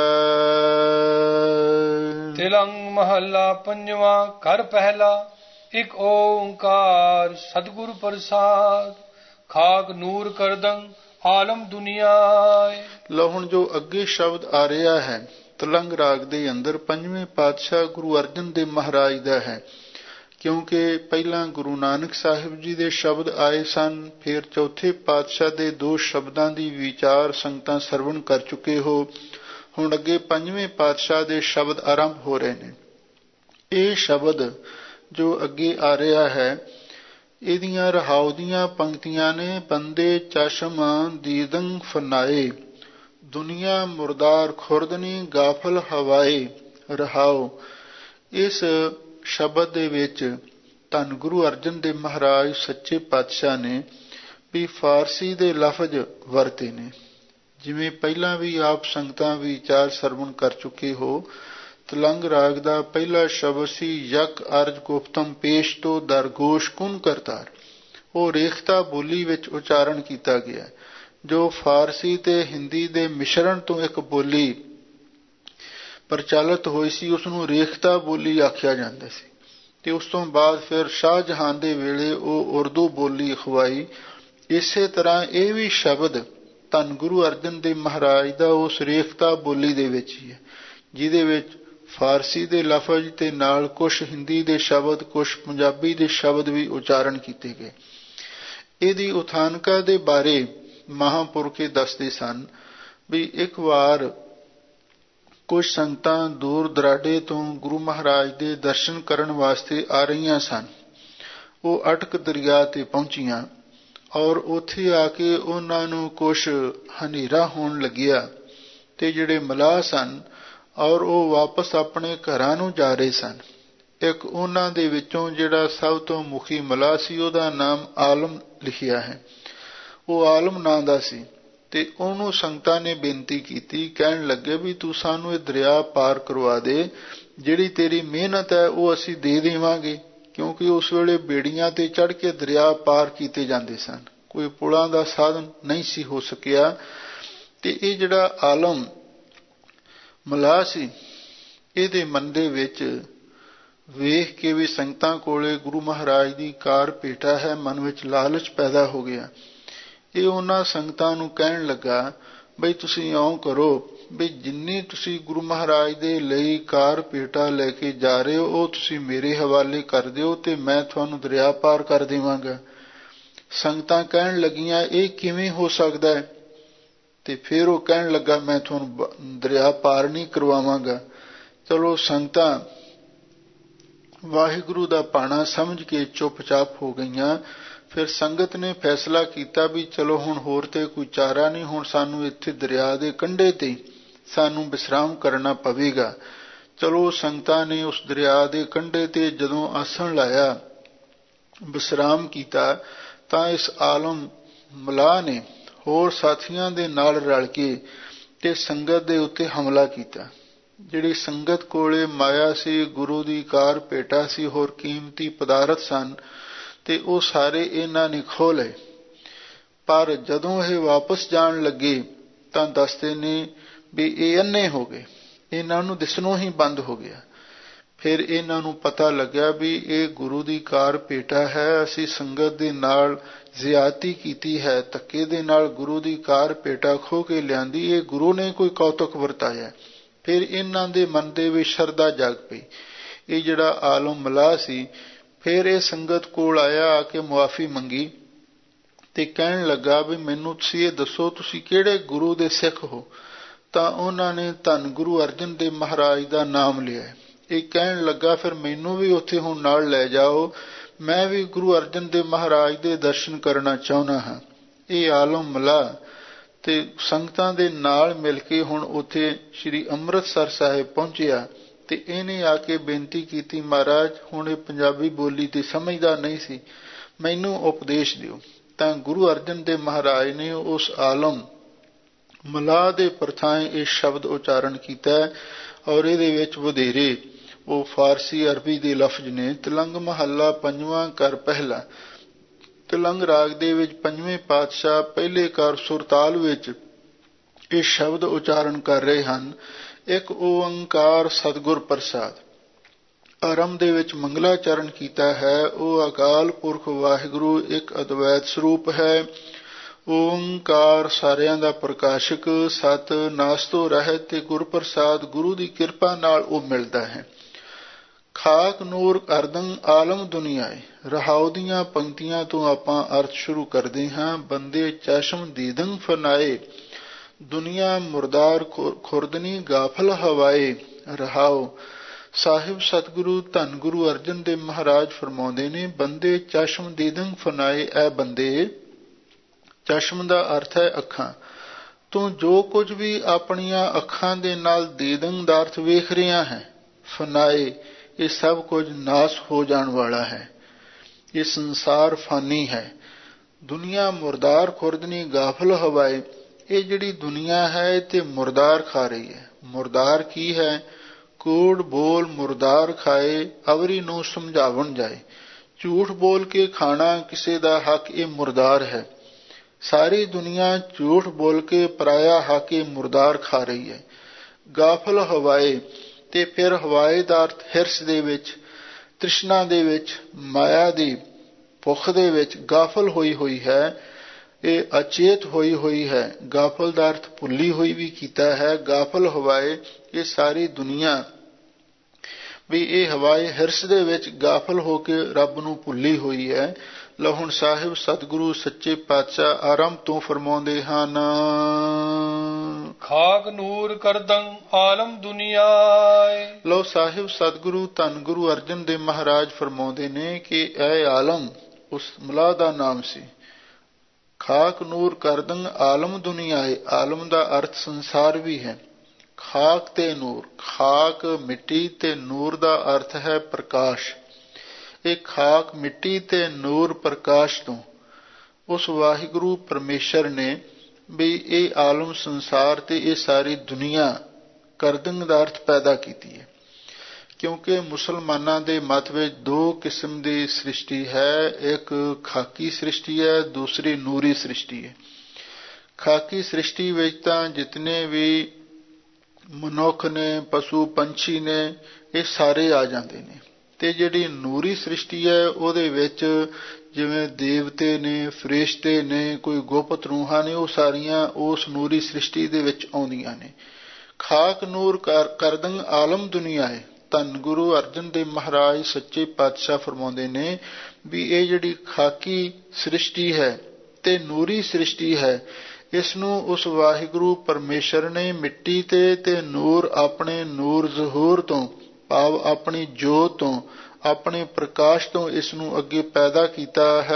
ਤਿਲੰਗ ਮਹੱਲਾ ਪੰਜਵਾਂ। ਘਰ ਪਹਿਲਾ ਇੱਕ ਓੰਕਾਰ ਸਤਿਗੁਰ ਪ੍ਰਸਾਦ। ਖਾਕ ਨੂਰ ਕਰਦੰ ਆਲਮ ਦੁਨੀਆਏ। ਲਓ ਹੁਣ ਜੋ ਅੱਗੇ ਸ਼ਬਦ ਆ ਰਿਹਾ ਹੈ ਤਲੰਗ ਰਾਗ ਦੇ ਅੰਦਰ ਪੰਜਵੇਂ ਪਾਤਸ਼ਾਹ ਗੁਰੂ ਅਰਜਨ ਦੇਵ ਮਹਾਰਾਜ ਦਾ ਹੈ, ਕਿਉਂਕਿ ਪਹਿਲਾਂ ਗੁਰੂ ਨਾਨਕ ਸਾਹਿਬ ਜੀ ਦੇ ਸ਼ਬਦ ਆਏ ਸਨ, ਫਿਰ ਚੌਥੇ ਪਾਤਸ਼ਾਹ ਦੇ ਦੋ ਸ਼ਬਦਾਂ ਦੀ ਵਿਚਾਰ ਸੰਗਤਾਂ ਸਰਵਣ ਕਰ ਚੁੱਕੇ ਹੋ। ਹੁਣ ਅੱਗੇ ਪੰਜਵੇਂ ਪਾਤਸ਼ਾਹ ਦੇ ਸ਼ਬਦ ਆਰੰਭ ਹੋ ਰਹੇ ਨੇ। ਇਹ ਸ਼ਬਦ ਜੋ ਅੱਗੇ ਆ ਰਿਹਾ ਹੈ, ਇਹਦੀਆਂ ਰਹਾਉ ਦੀਆਂ ਪੰਕਤੀਆਂ ਨੇ। ਬੰਦੇ ਚਸ਼ਮ ਦੀਦੰ ਫਨਾਏ, ਦੁਨੀਆ ਮੁਰਦਾਰ ਖੁਰਦਨੀ ਗਾਫਲ ਹਵਾਏ। ਰਹਾਉ, ਇਸ ਸ਼ਬਦ ਦੇ ਵਿੱਚ ਧੰਨ ਗੁਰੂ ਅਰਜਨ ਦੇਵ ਮਹਾਰਾਜ ਸੱਚੇ ਪਾਤਸ਼ਾਹ ਨੇ ਵੀ ਫਾਰਸੀ ਦੇ ਲਫ਼ਜ਼ ਵਰਤੇ ਨੇ। ਜਿਵੇਂ ਪਹਿਲਾਂ ਵੀ ਆਪ ਸੰਗਤਾਂ ਵਿਚਾਰ ਸਰਵਣ ਕਰ ਚੁੱਕੇ ਹੋ, ਤਲੰਗ ਰਾਗ ਦਾ ਪਹਿਲਾ ਸ਼ਬਦ ਸੀ ਯਕ ਅਰਜ ਗੁਫਤਮ ਪੇਸ਼ ਤੋਂ ਦਰਗੋਸ਼ ਕੁਨ ਕਰਤਾਰ। ਉਹ ਰੇਖਤਾ ਬੋਲੀ ਵਿੱਚ ਉਚਾਰਨ ਕੀਤਾ ਗਿਆ, ਜੋ ਫਾਰਸੀ ਤੇ ਹਿੰਦੀ ਦੇ ਮਿਸ਼ਰਣ ਤੋਂ ਇੱਕ ਬੋਲੀ ਪ੍ਰਚਲਿਤ ਹੋਈ ਸੀ, ਉਸਨੂੰ ਰੇਖਤਾ ਬੋਲੀ ਆਖਿਆ ਜਾਂਦਾ ਸੀ। ਤੇ ਉਸ ਤੋਂ ਬਾਅਦ ਫਿਰ ਸ਼ਾਹਜਹਾਨ ਦੇ ਵੇਲੇ ਉਹ ਉਰਦੂ ਬੋਲੀ ਅਖਵਾਈ। ਇਸੇ ਤਰ੍ਹਾਂ ਇਹ ਵੀ ਸ਼ਬਦ ਧੰਨ ਗੁਰੂ ਅਰਜਨ ਦੇਵ ਮਹਾਰਾਜ ਦਾ ਉਸ ਰੇਖਤਾ ਬੋਲੀ ਦੇ ਵਿੱਚ ਹੀ ਹੈ, ਜਿਹਦੇ ਵਿੱਚ ਫਾਰਸੀ ਦੇ ਲਫ਼ਜ਼ ਤੇ ਨਾਲ ਕੁਝ ਹਿੰਦੀ ਦੇ ਸ਼ਬਦ, ਕੁਝ ਪੰਜਾਬੀ ਦੇ ਸ਼ਬਦ ਵੀ ਉਚਾਰਨ ਕੀਤੇ ਗਏ। ਇਹਦੀ ਉਥਾਨਕਾ ਦੇ ਬਾਰੇ ਮਹਾਂਪੁਰਖੇ ਦੱਸਦੇ ਸਨ ਵੀ ਇੱਕ ਵਾਰ ਕੁਝ ਸੰਗਤਾਂ ਦੂਰ ਦਰਾਡੇ ਤੋਂ ਗੁਰੂ ਮਹਾਰਾਜ ਦੇ ਦਰਸ਼ਨ ਕਰਨ ਵਾਸਤੇ ਆ ਰਹੀਆਂ ਸਨ। ਉਹ ਅਟਕ ਦਰਿਆ ਤੇ ਪਹੁੰਚੀਆਂ ਔਰ ਉੱਥੇ ਆ ਕੇ ਉਹਨਾਂ ਨੂੰ ਕੁਝ ਹਨੇਰਾ ਹੋਣ ਲੱਗਿਆ, ਤੇ ਜਿਹੜੇ ਮਲਾਹ ਸਨ ਔਰ ਉਹ ਵਾਪਸ ਆਪਣੇ ਘਰਾਂ ਨੂੰ ਜਾ ਰਹੇ ਸਨ। ਇੱਕ ਉਹਨਾਂ ਦੇ ਵਿੱਚੋਂ ਜਿਹੜਾ ਸਭ ਤੋਂ ਮੁਖੀ ਮਲਾਹ ਸੀ, ਉਹਦਾ ਨਾਮ ਆਲਮ ਲਿਖਿਆ ਹੈ, ਉਹ ਆਲਮ ਨਾਂ ਦਾ ਸੀ। ਤੇ ਉਹਨੂੰ ਸੰਗਤਾਂ ਨੇ ਬੇਨਤੀ ਕੀਤੀ, ਕਹਿਣ ਲੱਗੇ ਵੀ ਤੂੰ ਸਾਨੂੰ ਇਹ ਦਰਿਆ ਪਾਰ ਕਰਵਾ ਦੇ, ਜਿਹੜੀ ਤੇਰੀ ਮਿਹਨਤ ਹੈ ਉਹ ਅਸੀਂ ਦੇ ਦੇਵਾਂਗੇ। ਕਿਉਂਕਿ ਉਸ ਵੇਲੇ ਬੇੜੀਆਂ ਤੇ ਚੜ੍ਹ ਕੇ ਦਰਿਆ ਪਾਰ ਕੀਤੇ ਜਾਂਦੇ ਸਨ, ਕੋਈ ਪੁਲਾਂ ਦਾ ਸਾਧਨ ਨਹੀਂ ਸੀ ਹੋ ਸਕਿਆ। ਤੇ ਇਹ ਜਿਹੜਾ ਆਲਮ ਮਲਾਹ ਸੀ, ਇਹਦੇ ਮਨ ਦੇ ਵਿੱਚ ਵੇਖ ਕੇ ਵੀ ਸੰਗਤਾਂ ਕੋਲੇ ਗੁਰੂ ਮਹਾਰਾਜ ਦੀ ਕਾਰ ਭੇਟਾ ਹੈ, ਮਨ ਵਿੱਚ ਲਾਲਚ ਪੈਦਾ ਹੋ ਗਿਆ। ਇਹ ਉਹਨਾਂ ਸੰਗਤਾਂ ਨੂੰ ਕਹਿਣ ਲੱਗਾ ਬਈ ਤੁਸੀਂ ਇਉਂ ਕਰੋ ਵੀ ਜਿੰਨੀ ਤੁਸੀਂ ਗੁਰੂ ਮਹਾਰਾਜ ਦੇ ਲਈ ਕਾਰ ਭੇਟਾ ਲੈ ਕੇ ਜਾ ਰਹੇ ਹੋ ਉਹ ਤੁਸੀਂ ਮੇਰੇ ਹਵਾਲੇ ਕਰ ਦਿਓ ਤੇ ਮੈਂ ਤੁਹਾਨੂੰ ਦਰਿਆ ਪਾਰ ਕਰ ਦੇਵਾਂਗਾ। ਸੰਗਤਾਂ ਕਹਿਣ ਲੱਗੀਆਂ ਇਹ ਕਿਵੇਂ ਹੋ ਸਕਦਾ ਹੈ? ਤੇ ਫਿਰ ਉਹ ਕਹਿਣ ਲੱਗਾ ਮੈਂ ਤੁਹਾਨੂੰ ਦਰਿਆ ਪਾਰ ਨਹੀਂ ਕਰਵਾਵਾਂਗਾ। ਚਲੋ ਸੰਗਤਾਂ ਵਾਹਿਗੁਰੂ ਦਾ ਭਾਣਾ ਸਮਝ ਕੇ ਚੁੱਪਚਾਪ ਹੋ ਗਈਆਂ। ਫਿਰ ਸੰਗਤ ਨੇ ਫੈਸਲਾ ਕੀਤਾ ਵੀ ਚਲੋ ਹੁਣ ਹੋਰ ਤੇ ਕੋਈ ਚਾਰਾ ਨਹੀਂ, ਹੁਣ ਸਾਨੂੰ ਇੱਥੇ ਦਰਿਆ ਦੇ ਕੰਢੇ ਤੇ ਸਾਨੂੰ ਵਿਸ਼ਰਾਮ ਕਰਨਾ ਪਵੇਗਾ। ਚਲੋ ਸੰਗਤਾਂ ਨੇ ਉਸ ਦਰਿਆ ਦੇ ਕੰਢੇ ਤੇ ਜਦੋਂ ਆਸਣ ਲਾਇਆ, ਵਿਸ਼ਰਾਮ ਕੀਤਾ, ਤਾਂ ਇਸ ਆਲਮ ਮਲਾਹ ਨੇ ਹੋਰ ਸਾਥੀਆਂ ਦੇ ਨਾਲ ਰਲ ਕੇ ਤੇ ਸੰਗਤ ਦੇ ਉੱਤੇ ਹਮਲਾ ਕੀਤਾ। ਜਿਹੜੀ ਸੰਗਤ ਕੋਲੇ ਮਾਇਆ ਸੀ, ਗੁਰੂ ਦੀ ਕਾਰ ਭੇਟਾ ਸੀ, ਹੋਰ ਕੀਮਤੀ ਪਦਾਰਥ ਸਨ, ਤੇ ਉਹ ਸਾਰੇ ਇਹਨਾਂ ਨੇ ਖੋਹ ਲਏ। ਪਰ ਜਦੋਂ ਇਹ ਵਾਪਸ ਜਾਣ ਲੱਗੇ ਤਾਂ ਦੱਸਦੇ ਨੇ ਵੀ ਇਹ ਅੰਨੇ ਹੋ ਗਏ, ਇਹਨਾਂ ਨੂੰ ਦਿਸਣੋਂ ਹੀ ਬੰਦ ਹੋ ਗਿਆ। ਫਿਰ ਇਹਨਾਂ ਨੂੰ ਪਤਾ ਲੱਗਿਆ ਵੀ ਇਹ ਗੁਰੂ ਦੀ ਕਾਰ ਭੇਟਾ ਹੈ, ਅਸੀਂ ਸੰਗਤ ਦੇ ਨਾਲ ਜ਼ਿਆਦਤੀ ਕੀਤੀ ਹੈ, ਧੱਕੇ ਦੇ ਨਾਲ ਗੁਰੂ ਦੀ ਕਾਰ ਭੇਟਾ ਖੋਹ ਕੇ ਲਿਆਂਦੀ, ਇਹ ਗੁਰੂ ਨੇ ਕੋਈ ਕੌਤਕ ਵਰਤਾਇਆ। ਫਿਰ ਇਹਨਾਂ ਦੇ ਮਨ ਦੇ ਵਿੱਚ ਸ਼ਰਧਾ ਜਾਗ ਪਈ। ਇਹ ਜਿਹੜਾ ਆਲਮ ਮਲਾਹ ਸੀ, ਫਿਰ ਇਹ ਸੰਗਤ ਕੋਲ ਆਇਆ, ਆ ਕੇ ਮੁਆਫੀ ਮੰਗੀ ਤੇ ਕਹਿਣ ਲੱਗਾ ਵੀ ਮੈਨੂੰ ਤੁਸੀਂ ਇਹ ਦੱਸੋ ਤੁਸੀਂ ਕਿਹੜੇ ਗੁਰੂ ਦੇ ਸਿੱਖ ਹੋ? ਤਾਂ ਉਹਨਾਂ ਨੇ ਧੰਨ ਗੁਰੂ ਅਰਜਨ ਦੇਵ ਮਹਾਰਾਜ ਦਾ ਨਾਮ ਲਿਆ। ਇਹ ਕਹਿਣ ਲੱਗਾ ਫਿਰ ਮੈਨੂੰ ਵੀ ਉੱਥੇ ਹੁਣ ਨਾਲ ਲੈ ਜਾਓ, ਮੈਂ ਵੀ ਗੁਰੂ ਅਰਜਨ ਦੇਵ ਮਹਾਰਾਜ ਦੇ ਦਰਸ਼ਨ ਕਰਨਾ ਚਾਹੁੰਦਾ ਹਾਂ। ਇਹ ਆਲਮ ਮਲਾਹ ਤੇ ਸੰਗਤਾਂ ਦੇ ਨਾਲ ਮਿਲ ਕੇ ਹੁਣ ਉੱਥੇ ਸ੍ਰੀ ਅੰਮ੍ਰਿਤਸਰ ਸਾਹਿਬ ਪਹੁੰਚਿਆ ਤੇ ਇਹਨੇ ਆ ਕੇ ਬੇਨਤੀ ਕੀਤੀ, ਮਹਾਰਾਜ ਹੁਣ ਇਹ ਪੰਜਾਬੀ ਬੋਲੀ ਤੇ ਸਮਝਦਾ ਨਹੀਂ ਸੀ, ਮੈਨੂੰ ਉਪਦੇਸ਼ ਦਿਓ। ਤਾਂ ਗੁਰੂ ਅਰਜਨ ਦੇਵ ਮਹਾਰਾਜ ਨੇ ਉਸ ਆਲਮ ਮਲਾਹ ਦੇ ਪ੍ਰਥਾਏ ਇਹ ਸ਼ਬਦ ਉਚਾਰਨ ਕੀਤਾ ਔਰ ਇਹਦੇ ਵਿੱਚ ਵਧੇਰੇ ਉਹ ਫਾਰਸੀ ਅਰਬੀ ਦੇ ਲਫ਼ਜ਼ ਨੇ। ਤਿਲੰਗ ਮਹੱਲਾ ਪੰਜਵਾਂ ਕਰ ਪਹਿਲਾ। ਤਿਲੰਗ ਰਾਗ ਦੇ ਵਿੱਚ ਪੰਜਵੇਂ ਪਾਤਸ਼ਾਹ ਪਹਿਲੇ ਕਰ ਸੁਰਤਾਲ ਵਿੱਚ ਇਹ ਸ਼ਬਦ ਉਚਾਰਨ ਕਰ ਰਹੇ ਹਨ। ਇੱਕ ਓੰਕਾਰ ਸਤਿਗੁਰ ਪ੍ਰਸਾਦ। ਆਰੰਭ ਦੇ ਵਿੱਚ ਮੰਗਲਾਚਰਨ ਕੀਤਾ ਹੈ। ਉਹ ਅਕਾਲ ਪੁਰਖ ਵਾਹਿਗੁਰੂ ਇੱਕ ਅਦਵੈਤ ਸਰੂਪ ਹੈ। ਓੰਕਾਰ ਸਾਰਿਆਂ ਦਾ ਪ੍ਰਕਾਸ਼ਕ, ਸਤ ਨਾਸ ਤੋਂ ਰਹਿਤ ਤੇ ਗੁਰ ਪ੍ਰਸਾਦ ਗੁਰੂ ਦੀ ਕਿਰਪਾ ਨਾਲ ਉਹ ਮਿਲਦਾ ਹੈ। ਖਾਕ ਨੂਰ ਅਰਦੰ ਆਲਮ ਦੁਨੀਆਏ। ਰਹਾਉ ਦੀਆਂ ਪੰਕਤੀਆਂ ਤੋਂ ਆਪਾਂ ਅਰਥ ਸ਼ੁਰੂ ਕਰਦੇ ਹਾਂ। ਬੰਦੇ ਚਸ਼ਮ ਦੀਦੰ ਫਨਾਏ, ਦੁਨੀਆ ਮੁਰਦਾਰ ਖੁਰਦਨੀ ਗਾਫਲ ਹਵਾਏ। ਰਹਾਉ ਸਾਹਿਬ ਸਤਿਗੁਰੂ ਧੰਨ ਗੁਰੂ ਅਰਜਨ ਦੇਵ ਮਹਾਰਾਜ ਫਰਮਾਉਂਦੇ ਨੇ, ਬੰਦੇ ਚਸ਼ਮ ਦੀਦੰ ਫਨਾਏ। ਇਹ ਬੰਦੇ, ਚਸ਼ਮ ਦਾ ਅਰਥ ਹੈ ਅੱਖਾਂ, ਤੂੰ ਜੋ ਕੁਝ ਵੀ ਆਪਣੀਆਂ ਅੱਖਾਂ ਦੇ ਨਾਲ ਦੀਦੰ ਦਾ ਅਰਥ ਵੇਖ ਰਿਹਾ ਹੈ, ਫਨਾਏ ਇਹ ਸਭ ਕੁਝ ਨਾਸ ਹੋ ਜਾਣ ਵਾਲਾ ਹੈ। ਇਹ ਸੰਸਾਰ ਫਾਨੀ ਹੈ। ਦੁਨੀਆ ਮੁਰਦਾਰ ਖੁਰਦਨੀ ਗਾਫਲ ਹਵਾਏ। ਇਹ ਜਿਹੜੀ ਦੁਨੀਆ ਹੈ ਤੇ ਮੁਰਦਾਰ ਖਾ ਰਹੀ ਹੈ। ਮੁਰਦਾਰ ਕੀ ਹੈ? ਕੂੜ ਬੋਲ ਮੁਰਦਾਰ ਖਾਏ, ਅਵਰੀ ਨੂੰ ਸਮਝਾਵਣ ਜਾਏ। ਝੂਠ ਬੋਲ ਕੇ ਖਾਣਾ ਕਿਸੇ ਦਾ ਹੱਕ, ਇਹ ਮੁਰਦਾਰ ਹੈ। ਸਾਰੀ ਦੁਨੀਆ ਝੂਠ ਬੋਲ ਕੇ ਪਰਾਇਆ ਹੱਕ ਇਹ ਮੁਰਦਾਰ ਖਾ ਰਹੀ ਹੈ। ਗਾਫਲ ਹਵਾਏ ਤੇ ਫਿਰ ਹਵਾਏ ਦਾ ਅਰਥ ਹਿਰਸ ਦੇ ਵਿੱਚ, ਤ੍ਰਿਸ਼ਨਾ ਦੇ ਵਿੱਚ, ਮਾਇਆ ਦੀ ਭੁੱਖ ਦੇ ਵਿੱਚ ਗਾਫਲ ਹੋਈ ਹੋਈ ਹੈ। ਇਹ ਅਚੇਤ ਹੋਈ ਹੋਈ ਹੈ। ਗਾਫਲ ਦਾ ਅਰਥ ਭੁੱਲੀ ਹੋਈ ਵੀ ਕੀਤਾ ਹੈ। ਗਾਫਲ ਹਵਾਏ ਇਹ ਸਾਰੀ ਦੁਨੀਆ ਵੀ ਇਹ ਹਵਾਏ ਹਿਰਸ ਦੇ ਵਿੱਚ ਗਾਫਲ ਹੋ ਕੇ ਰੱਬ ਨੂੰ ਭੁੱਲੀ ਹੋਈ ਹੈ। ਲਓ ਹੁਣ ਸਾਹਿਬ ਸਤਿਗੁਰੂ ਸੱਚੇ ਪਾਤਸ਼ਾਹ ਆਰੰਭ ਤੋਂ ਫਰਮਾਉਂਦੇ ਹਨ। ਖਾਕ ਨੂਰ ਕਰਦੰ ਆਲਮ ਦੁਨੀਆਏ। ਲਓ ਸਾਹਿਬ ਸਤਿਗੁਰੂ ਧੰਨ ਗੁਰੂ ਅਰਜਨ ਦੇਵ ਮਹਾਰਾਜ ਫਰਮਾਉਂਦੇ ਨੇ ਕਿ ਇਹ ਆਲਮ ਉਸ ਮਲਾਹ ਦਾ ਨਾਮ ਸੀ। ਖਾਕ ਨੂਰ ਕਰਦੰ ਆਲਮ ਦੁਨੀਆਏ। ਆਲਮ ਦਾ ਅਰਥ ਸੰਸਾਰ ਵੀ ਹੈ। ਖਾਕ ਤੇ ਨੂਰ, ਖਾਕ ਮਿੱਟੀ ਤੇ ਨੂਰ ਦਾ ਅਰਥ ਹੈ ਪ੍ਰਕਾਸ਼। ਇਹ ਖਾਕ ਮਿੱਟੀ ਤੇ ਨੂਰ ਪ੍ਰਕਾਸ਼ ਤੋਂ ਉਸ ਵਾਹਿਗੁਰੂ ਪਰਮੇਸ਼ਰ ਨੇ ਵੀ ਇਹ ਆਲਮ ਸੰਸਾਰ ਤੇ ਇਹ ਸਾਰੀ ਦੁਨੀਆ ਕਰਦੰ ਦਾ ਅਰਥ ਪੈਦਾ ਕੀਤੀ ਹੈ। ਕਿਉਂਕਿ ਮੁਸਲਮਾਨਾਂ ਦੇ ਮਤ ਵਿੱਚ ਦੋ ਕਿਸਮ ਦੀ ਸ੍ਰਿਸ਼ਟੀ ਹੈ। ਇੱਕ ਖਾਕੀ ਸ੍ਰਿਸ਼ਟੀ ਹੈ, ਦੂਸਰੀ ਨੂਰੀ ਸ੍ਰਿਸ਼ਟੀ ਹੈ। ਖਾਕੀ ਸ੍ਰਿਸ਼ਟੀ ਵਿੱਚ ਤਾਂ ਜਿਤਨੇ ਵੀ ਮਨੁੱਖ ਨੇ, ਪਸ਼ੂ ਪੰਛੀ ਨੇ, ਇਹ ਸਾਰੇ ਆ ਜਾਂਦੇ ਨੇ। ਤੇ ਜਿਹੜੀ ਨੂਰੀ ਸ੍ਰਿਸ਼ਟੀ ਹੈ ਉਹਦੇ ਵਿੱਚ ਜਿਵੇਂ ਦੇਵਤੇ ਨੇ, ਫਰਿਸ਼ਤੇ ਨੇ, ਕੋਈ ਗੁਪਤ ਰੂਹਾਂ ਨੇ, ਉਹ ਸਾਰੀਆਂ ਉਸ ਨੂਰੀ ਸ੍ਰਿਸ਼ਟੀ ਦੇ ਵਿੱਚ ਆਉਂਦੀਆਂ ਨੇ। ਖਾਕ ਨੂਰ ਕਰਦੰ ਆਲਮ ਦੁਨੀਆਏ। ਧੰਨ ਗੁਰੂ ਅਰਜਨ ਦੇਵ ਮਹਾਰਾਜ ਸੱਚੇ ਪਾਤਸ਼ਾਹ ਫਰਮਾਉਂਦੇ ਨੇ ਵੀ ਇਹ ਜਿਹੜੀ ਖਾਕੀ ਸ੍ਰਿਸ਼ਟੀ ਹੈ ਤੇ ਨੂਰੀ ਸ੍ਰਿਸ਼ਟੀ ਹੈ, ਇਸ ਨੂੰ ਉਸ ਵਾਹਿਗੁਰੂ ਪਰਮੇਸ਼ਰ ਨੇ ਮਿੱਟੀ ਤੇ ਤੇ ਨੂਰ ਆਪਣੇ ਨੂਰ ਜ਼ਹੂਰ ਤੋਂ ਭਾਵ ਆਪਣੀ ਜੋਤ ਤੋਂ ਆਪਣੇ ਪ੍ਰਕਾਸ਼ ਤੋਂ ਇਸ ਨੂੰ ਅੱਗੇ ਪੈਦਾ ਕੀਤਾ ਹੈ।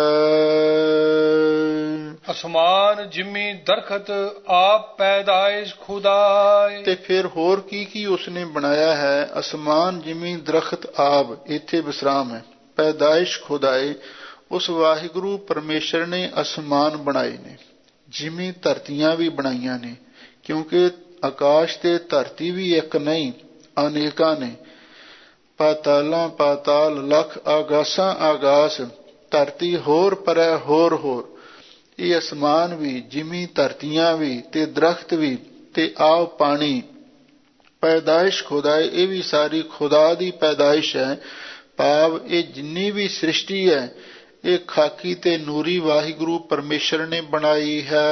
ਅਸਮਾਨ ਜਿਮੀ ਦਰਖਤ ਆਪ ਪੈਦਾਇਸ਼ ਖੁਦਾਏ। ਤੇ ਫਿਰ ਹੋਰ ਕੀ ਕੀ ਉਸਨੇ ਬਣਾਇਆ ਹੈ? ਅਸਮਾਨ ਜਿਮੀ ਦਰਖਤ ਆਪ, ਇੱਥੇ ਵਿਸਰਾਮ ਹੈ। ਪੈਦਾਇਸ਼ ਖੁਦਾਏ, ਉਸ ਵਾਹਿਗੁਰੂ ਪਰਮੇਸ਼ਰ ਨੇ ਅਸਮਾਨ ਬਣਾਏ ਨੇ, ਜਿਮੀ ਧਰਤੀਆਂ ਵੀ ਬਣਾਈਆਂ ਨੇ, ਕਿਉਂਕਿ ਆਕਾਸ਼ ਤੇ ਧਰਤੀ ਵੀ ਇੱਕ ਨਹੀਂ, ਅਨੇਕਾਂ ਨੇ। ਪਾਤਾਲਾਂ ਪਾਤਾਲ, ਲੱਖ ਆਗਾਸਾਂ ਆਗਾਸ, ਧਰਤੀ ਹੋਰ ਪਰੈ ਹੋਰ ਹੋਰ। ਇਹ ਅਸਮਾਨ ਵੀ, ਜਿਮੀ ਧਰਤੀਆਂ ਵੀ ਤੇ ਦਰਖਤ ਵੀ ਤੇ ਆਵ ਪਾਣੀ। ਪੈਦਾਇਸ਼ ਖੁਦਾਏ, ਇਹ ਵੀ ਸਾਰੀ ਖੁਦਾ ਦੀ ਪੈਦਾਇਸ਼ ਹੈ, ਭਾਵ ਇਹ ਜਿੰਨੀ ਵੀ ਸ੍ਰਿਸ਼ਟੀ ਹੈ ਇਹ ਖਾਕੀ ਤੇ ਨੂਰੀ ਵਾਹਿਗੁਰੂ ਪਰਮੇਸ਼ਰ ਨੇ ਬਣਾਈ ਹੈ।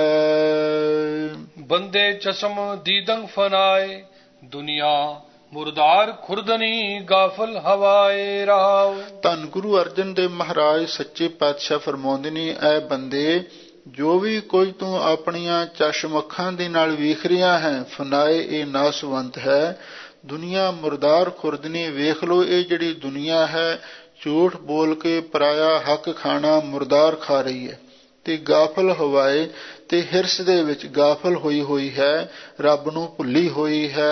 ਬੰਦੇ ਚਸ਼ਮ ਦੀਦੰ ਫਨਾਏ, ਦੁਨੀਆ ਮੁਰਦਾਰ ਖੁਰਦਨੀ ਗਾਫਲ ਹਵਾਏ ਰਾਵ। ਧੰਨ ਗੁਰੂ ਅਰਜਨ ਦੇਵ ਮਹਾਰਾਜ ਸੱਚੇ ਪਾਤਸ਼ਾਹ ਫਰਮਾਉਂਦੇ ਨੇ, ਐ ਬੰਦੇ, ਜੋ ਵੀ ਕੁਝ ਤੂੰ ਆਪਣੀਆਂ ਚਸ਼ਮ ਅੱਖਾਂ ਦੇ ਨਾਲ ਵੇਖ ਰਿਹਾ ਹੈ, ਫਨਾਏ ਇਹ ਨਾਸਵੰਤ ਹੈ। ਦੁਨੀਆ ਮੁਰਦਾਰ ਖੁਰਦਨੀ, ਵੇਖ ਲੋ ਇਹ ਜਿਹੜੀ ਦੁਨੀਆ ਹੈ ਝੂਠ ਬੋਲ ਕੇ ਪਰਾਇਆ ਹੱਕ ਖਾਣਾ ਮੁਰਦਾਰ ਖਾ ਰਹੀ ਹੈ, ਤੇ ਗਾਫਲ ਹਵਾਏ, ਤੇ ਹਿਰਸ ਦੇ ਵਿੱਚ ਗਾਫਲ ਹੋਈ ਹੋਈ ਹੈ, ਰੱਬ ਨੂੰ ਭੁੱਲੀ ਹੋਈ ਹੈ।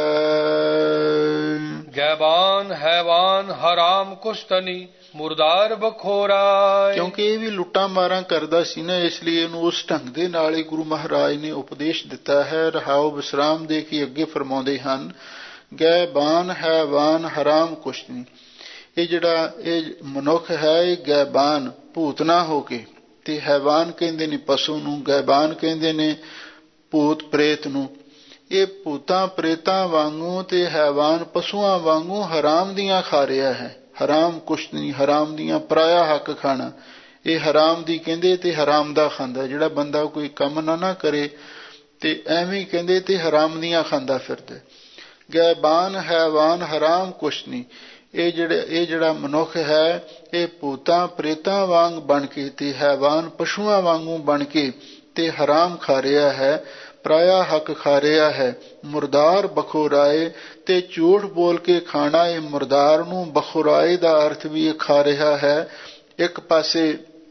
ਗੈਬਾਨ ਹੈਵਾਨ ਹਰਾਮ ਕੁਸ਼ਤਨੀ ਮੁਰਦਾਰ ਬਖੋਰਾ। ਕਿਉਂਕਿ ਇਹ ਵੀ ਲੁੱਟਾਂ ਮਾਰਾਂ ਕਰਦਾ ਸੀ ਨਾ, ਇਸ ਲਈ ਇਹਨੂੰ ਉਸ ਢੰਗ ਦੇ ਨਾਲ ਹੀ ਗੁਰੂ ਮਹਾਰਾਜ ਨੇ ਉਪਦੇਸ਼ ਦਿੱਤਾ ਹੈ। ਰਹਾਉ ਵਿਸਰਾਮ ਦੇ ਕੇ ਅੱਗੇ ਫਰਮਾਉਂਦੇ ਹਨ, ਗੈਬਾਨ ਹੈਵਾਨ ਹਰਾਮ ਕੁਸ਼ਤਨੀ। ਇਹ ਜਿਹੜਾ ਇਹ ਮਨੁੱਖ ਹੈ ਇਹ ਗੈਬਾਨ ਭੂਤਨਾ ਹੋ ਕੇ, ਤੇ ਹੈਵਾਨ ਕਹਿੰਦੇ ਨੇ ਪਸ਼ੂ ਨੂੰ, ਗੈਬਾਨ ਕਹਿੰਦੇ ਨੇ ਭੂਤ ਪ੍ਰੇਤ ਨੂੰ। ਇਹ ਭੂਤਾਂ ਪ੍ਰੇਤਾਂ ਵਾਂਗੂ ਤੇ ਹੈਵਾਨ ਪਸ਼ੂਆਂ ਵਾਂਗੂ ਹਰਾਮ ਦੀਆਂ ਖਾ ਰਿਹਾ ਹੈ। ਹਰਾਮ ਕੁਸ਼ਤਨੀ, ਹਰਾਮ ਦੀਆਂ ਪਰਾਇਆ ਹੱਕ ਖਾਣਾ। ਇਹ ਹਰਾਮ ਦੀ ਕਹਿੰਦੇ ਤੇ ਹਰਾਮ ਦਾ ਖਾਂਦਾ। ਜਿਹੜਾ ਬੰਦਾ ਕੋਈ ਕੰਮ ਨਾ ਨਾ ਕਰੇ ਤੇ ਐਵੇਂ ਕਹਿੰਦੇ ਤੇ ਹਰਾਮ ਦੀਆਂ ਖਾਂਦਾ ਫਿਰਦਾ। ਗੈਬਾਨ ਹੈਵਾਨ ਹਰਾਮ ਕੁਸ਼ਤਨੀ, ਇਹ ਜਿਹੜੇ ਇਹ ਜਿਹੜਾ ਮਨੁੱਖ ਹੈ ਇਹ ਭੂਤਾਂ ਪ੍ਰੇਤਾਂ ਵਾਂਗ ਬਣ ਕੇ ਤੇ ਹੈਵਾਨ ਪਸ਼ੂਆਂ ਵਾਂਗੂ ਬਣ ਕੇ ਤੇ ਹਰਾਮ ਖਾ ਰਿਹਾ ਹੈ, ਪਰਾਇਆ ਹੱਕ ਖਾ ਰਿਹਾ ਹੈ। ਮੁਰਦਾਰ ਬਖੋਰਾਏ, ਤੇ ਝੂਠ ਬੋਲ ਕੇ ਖਾਣਾ ਇਹ ਮੁਰਦਾਰ ਨੂੰ, ਬਖੋਰਾਏ ਦਾ ਅਰਥ ਵੀ ਇਹ ਖਾ ਰਿਹਾ ਹੈ। ਇੱਕ ਪਾਸੇ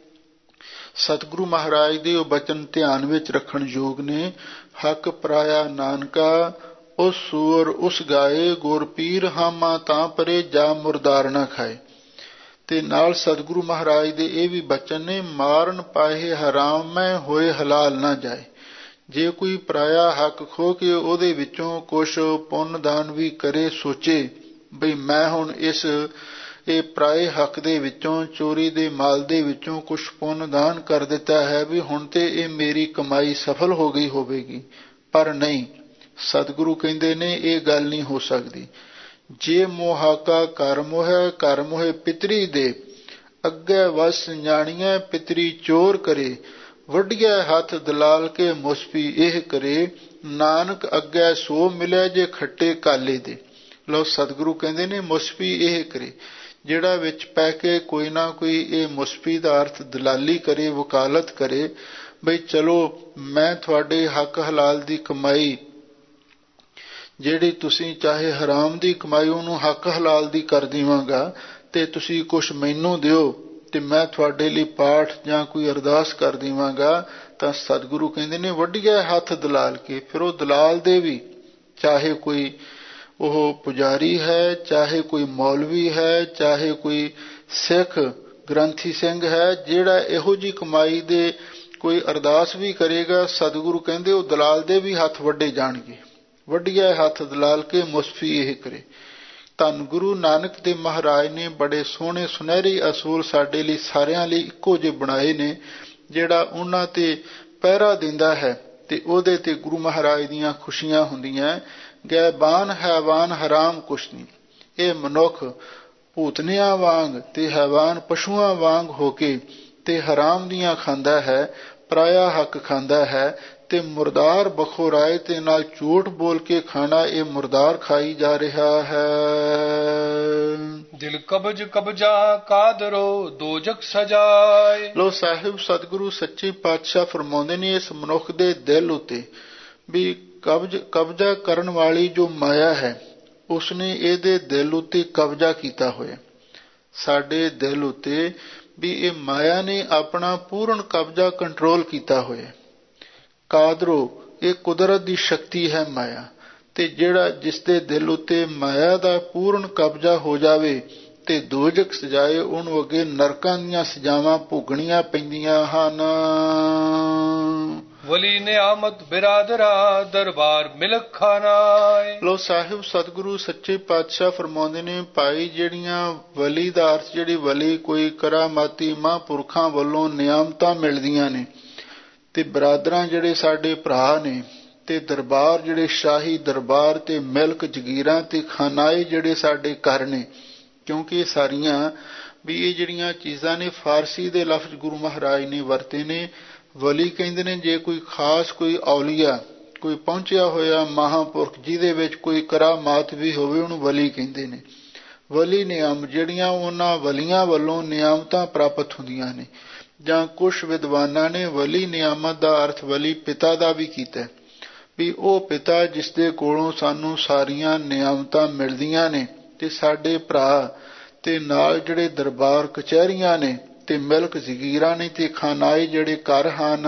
ਸਤਿਗੁਰੂ ਮਹਾਰਾਜ ਦੇ ਉਹ ਬਚਨ ਧਿਆਨ ਵਿੱਚ ਰੱਖਣ ਯੋਗ ਨੇ, ਹੱਕ ਪਰਾਇਆ ਨਾਨਕਾ ਉਸ ਸੂਰ ਉਸ ਗਾਏ, ਗੁਰ ਪੀਰ ਹਾਮਾ ਤਾਂ ਪਰੇ ਜਾ ਮੁਰਦਾਰ ਨਾ ਖਾਏ। ਤੇ ਨਾਲ ਸਤਿਗੁਰੂ ਮਹਾਰਾਜ ਦੇ ਇਹ ਵੀ ਬਚਨ ਨੇ, ਮਾਰਨ ਪਾਏ ਹਰਾਮ ਮੈਂ ਹੋਏ ਹਲਾਲ ਨਾ ਜਾਏ। ਜੇ ਕੋਈ ਪਰਾਇਆ ਹੱਕ ਖੋ ਕੇ ਉਹਦੇ ਵਿੱਚੋਂ ਕੁਛ ਪੁੰਨ ਦਾਨ ਵੀ ਕਰੇ, ਸੋਚੇ ਬਈ ਮੈਂ ਹੁਣ ਇਸ ਇਹ ਪਰਾਏ ਹੱਕ ਦੇ ਵਿੱਚੋਂ, ਚੋਰੀ ਦੇ ਮਾਲ ਦੇ ਵਿੱਚੋਂ ਕੁਛ ਪੁੰਨ ਦਾਨ ਕਰ ਦਿੱਤਾ ਹੈ, ਵੀ ਹੁਣ ਤੇ ਇਹ ਮੇਰੀ ਕਮਾਈ ਸਫਲ ਹੋ ਗਈ ਹੋਵੇਗੀ, ਪਰ ਨਹੀਂ। ਸਤਿਗੁਰੂ ਕਹਿੰਦੇ ਨੇ ਇਹ ਗੱਲ ਨਹੀਂ ਹੋ ਸਕਦੀ। ਜੇ ਮੋਹਾਕਾ ਕਰ ਮੋਹੈ ਕਰ ਮੋਹੇ ਪਿਤਰੀ ਦੇ, ਅੱਗੇ ਵਸ ਜਾਣੀਐ ਪਿਤਰੀ ਚੋਰ ਕਰੇ। ਵੱਢਿਆ ਹੱਥ ਦਲਾਲ ਕੇ ਮੁਸਪੀ ਇਹ ਕਰੇ, ਨਾਨਕ ਅੱਗੇ ਸੋ ਮਿਲਿਆ ਜੇ ਖੱਟੇ ਕਾਲੇ ਦੇ। ਲਓ ਸਤਿਗੁਰੂ ਕਹਿੰਦੇ ਨੇ ਮੁਸਪੀ ਇਹ ਕਰੇ, ਜਿਹੜਾ ਵਿੱਚ ਪੈ ਕੇ ਕੋਈ ਨਾ ਕੋਈ ਇਹ ਮੁਸਪੀ ਦਾ ਅਰਥ ਦਲਾਲੀ ਕਰੇ, ਵਕਾਲਤ ਕਰੇ, ਬਈ ਚਲੋ ਮੈਂ ਤੁਹਾਡੇ ਹੱਕ ਹਲਾਲ ਦੀ ਕਮਾਈ ਜਿਹੜੀ ਤੁਸੀਂ ਚਾਹੇ ਹਰਾਮ ਦੀ ਕਮਾਈ ਉਹਨੂੰ ਹੱਕ ਹਲਾਲ ਦੀ ਕਰ ਦੇਵਾਂਗਾ, ਤੇ ਤੁਸੀਂ ਕੁਛ ਮੈਨੂੰ ਦਿਓ ਤੇ ਮੈਂ ਤੁਹਾਡੇ ਲਈ ਪਾਠ ਜਾਂ ਕੋਈ ਅਰਦਾਸ ਕਰ ਦੇਵਾਂਗਾ। ਤਾਂ ਸਤਿਗੁਰੂ ਕਹਿੰਦੇ ਨੇ ਵੱਢਿਆ ਹੱਥ ਦਲਾਲ ਕੇ। ਫਿਰ ਉਹ ਦਲਾਲ ਦੇ ਵੀ, ਚਾਹੇ ਕੋਈ ਉਹ ਪੁਜਾਰੀ ਹੈ, ਚਾਹੇ ਕੋਈ ਮੌਲਵੀ ਹੈ, ਚਾਹੇ ਕੋਈ ਸਿੱਖ ਗ੍ਰੰਥੀ ਸਿੰਘ ਹੈ, ਜਿਹੜਾ ਇਹੋ ਜਿਹੀ ਕਮਾਈ ਦੇ ਕੋਈ ਅਰਦਾਸ ਵੀ ਕਰੇਗਾ, ਸਤਿਗੁਰੂ ਕਹਿੰਦੇ ਉਹ ਦਲਾਲ ਦੇ ਵੀ ਹੱਥ ਵੱਢੇ ਜਾਣਗੇ। ਵੱਢਿਆ ਹੱਥ ਦਲਾਲ ਕੇ ਮੁਸਫੀ ਇਹ ਕਰੇ। ਧੰਨ ਗੁਰੂ ਨਾਨਕ ਦੇਵ ਮਹਾਰਾਜ ਨੇ ਬੜੇ ਸੋਹਣੇ ਸੁਨਹਿਰੀ ਅਸੂਲ ਸਾਡੇ ਲਈ ਸਾਰਿਆਂ ਲਈ ਇੱਕੋ ਜਿਹੇ ਬਣਾਏ ਨੇ। ਜਿਹੜਾ ਉਹਨਾਂ ਤੇ ਪਹਿਰਾ ਦਿੰਦਾ ਹੈ ਤੇ ਉਹਦੇ ਤੇ ਗੁਰੂ ਮਹਾਰਾਜ ਦੀਆਂ ਖੁਸ਼ੀਆਂ ਹੁੰਦੀਆਂ। ਗੈਬਾਨ ਹੈਵਾਨ ਹਰਾਮ ਕੁਸ਼ਨੀ, ਇਹ ਮਨੁੱਖ ਭੂਤਨਿਆਂ ਵਾਂਗ ਤੇ ਹੈਵਾਨ ਪਸ਼ੂਆਂ ਵਾਂਗ ਹੋ ਕੇ ਤੇ ਹਰਾਮ ਦੀਆਂ ਖਾਂਦਾ ਹੈ, ਪਰਾਇਆ ਹੱਕ ਖਾਂਦਾ ਹੈ, ਤੇ ਮੁਰਦਾਰ ਬਖੋਰਾਏ ਤੇ ਨਾਲ ਝੂਠ ਬੋਲ ਕੇ ਖਾਣਾ, ਇਹ ਮੁਰਦਾਰ ਖਾਈ ਜਾ ਰਿਹਾ ਹੈ। ਦਿਲ ਕਬਜ ਕਬਜਾ ਕਾਦਰੋ ਦੋਜਕ ਸਜਾਏ। ਲੋ ਸਾਹਿਬ ਸਤਿਗੁਰੂ ਸੱਚੇ ਪਾਤਸ਼ਾਹ ਫਰਮਾਉਂਦੇ ਨੇ ਇਸ ਮਨੁੱਖ ਦੇ ਦਿਲ ਉਤੇ ਵੀ ਕਬਜ ਕਬਜ਼ਾ ਕਰਨ ਵਾਲੀ ਜੋ ਮਾਇਆ ਹੈ ਉਸਨੇ ਇਹਦੇ ਦਿਲ ਉਤੇ ਕਬਜ਼ਾ ਕੀਤਾ ਹੋਇਆ। ਸਾਡੇ ਦਿਲ ਉਤੇ ਵੀ ਇਹ ਮਾਇਆ ਨੇ ਆਪਣਾ ਪੂਰਨ ਕਬਜ਼ਾ ਕੰਟਰੋਲ ਕੀਤਾ ਹੋਇਆ। ਕਾਦਰੋ ਇਹ ਕੁਦਰਤ ਦੀ ਸ਼ਕਤੀ ਹੈ ਮਾਇਆ, ਤੇ ਜਿਹੜਾ ਜਿਸ ਦੇ ਦਿਲ ਉਤੇ ਮਾਇਆ ਦਾ ਪੂਰਨ ਕਬਜ਼ਾ ਹੋ ਜਾਵੇ ਤੇ ਦੋਜਕ ਸਜਾਏ, ਉਹਨੂੰ ਅੱਗੇ ਨਰਕਾਂ ਦੀਆਂ ਸਜ਼ਾਵਾਂ ਭੋਗਣੀਆਂ ਪੈਂਦੀਆਂ ਹਨ। ਵਲੀ ਨਿਆਮਤ ਬਿਰਾਦਰਾ ਦਰਬਾਰ ਮਿਲਕ ਖਾਨਾਏ। ਲੋ ਸਾਹਿਬ ਸਤਿਗੁਰੂ ਸੱਚੇ ਪਾਤਸ਼ਾਹ ਫਰਮਾਉਂਦੇ ਨੇ ਭਾਈ ਜਿਹੜੀਆਂ ਵਲੀ ਦਾ ਅਰਥ ਜਿਹੜੀ ਵਲੀ ਕੋਈ ਕਰਾਮਾਤੀ ਮਹਾਂਪੁਰਖਾਂ ਵੱਲੋਂ ਨਿਆਮਤਾਂ ਮਿਲਦੀਆਂ ਨੇ, ਤੇ ਬਰਾਦਰਾਂ ਜਿਹੜੇ ਸਾਡੇ ਭਰਾ ਨੇ, ਤੇ ਦਰਬਾਰ ਜਿਹੜੇ ਸ਼ਾਹੀ ਦਰਬਾਰ ਤੇ ਮਿਲਕ ਜਗੀਰਾਂ ਤੇ ਖਾਨਾਏ ਜਿਹੜੇ ਸਾਡੇ ਘਰ ਨੇ, ਕਿਉਂਕਿ ਇਹ ਸਾਰੀਆਂ ਵੀ ਇਹ ਜਿਹੜੀਆਂ ਚੀਜ਼ਾਂ ਨੇ ਫਾਰਸੀ ਦੇ ਲਫ਼ਜ਼ ਗੁਰੂ ਮਹਾਰਾਜ ਨੇ ਵਰਤੇ ਨੇ। ਵਲੀ ਕਹਿੰਦੇ ਨੇ ਜੇ ਕੋਈ ਖਾਸ ਕੋਈ ਔਲੀਆ ਕੋਈ ਪਹੁੰਚਿਆ ਹੋਇਆ ਮਹਾਂਪੁਰਖ ਜਿਹਦੇ ਵਿੱਚ ਕੋਈ ਕਰਾਮਾਤ ਵੀ ਹੋਵੇ ਉਹਨੂੰ ਵਲੀ ਕਹਿੰਦੇ ਨੇ। ਵਲੀ ਨਿਆਮ ਜਿਹੜੀਆਂ ਉਹਨਾਂ ਵਲੀਆਂ ਵੱਲੋਂ ਨਿਆਮਤਾਂ ਪ੍ਰਾਪਤ ਹੁੰਦੀਆਂ ਨੇ, ਜਾਂ ਕੁਛ ਵਿਦਵਾਨਾਂ ਨੇ ਵਲੀ ਨਿਆਮਤ ਦਾ ਅਰਥ ਵਲੀ ਪਿਤਾ ਦਾ ਵੀ ਕੀਤਾ ਵੀ ਉਹ ਪਿਤਾ ਜਿਸ ਦੇ ਕੋਲੋਂ ਸਾਨੂੰ ਸਾਰੀਆਂ ਨਿਆਮਤਾਂ ਮਿਲਦੀਆਂ ਨੇ, ਤੇ ਸਾਡੇ ਭਰਾ ਤੇ ਨਾਲ ਜਿਹੜੇ ਦਰਬਾਰ ਕਚਹਿਰੀਆਂ ਨੇ ਤੇ ਮਿਲਕ ਜ਼ਗੀਰਾਂ ਨੇ ਤੇ ਖਾਨਾਏ ਜਿਹੜੇ ਘਰ ਹਨ।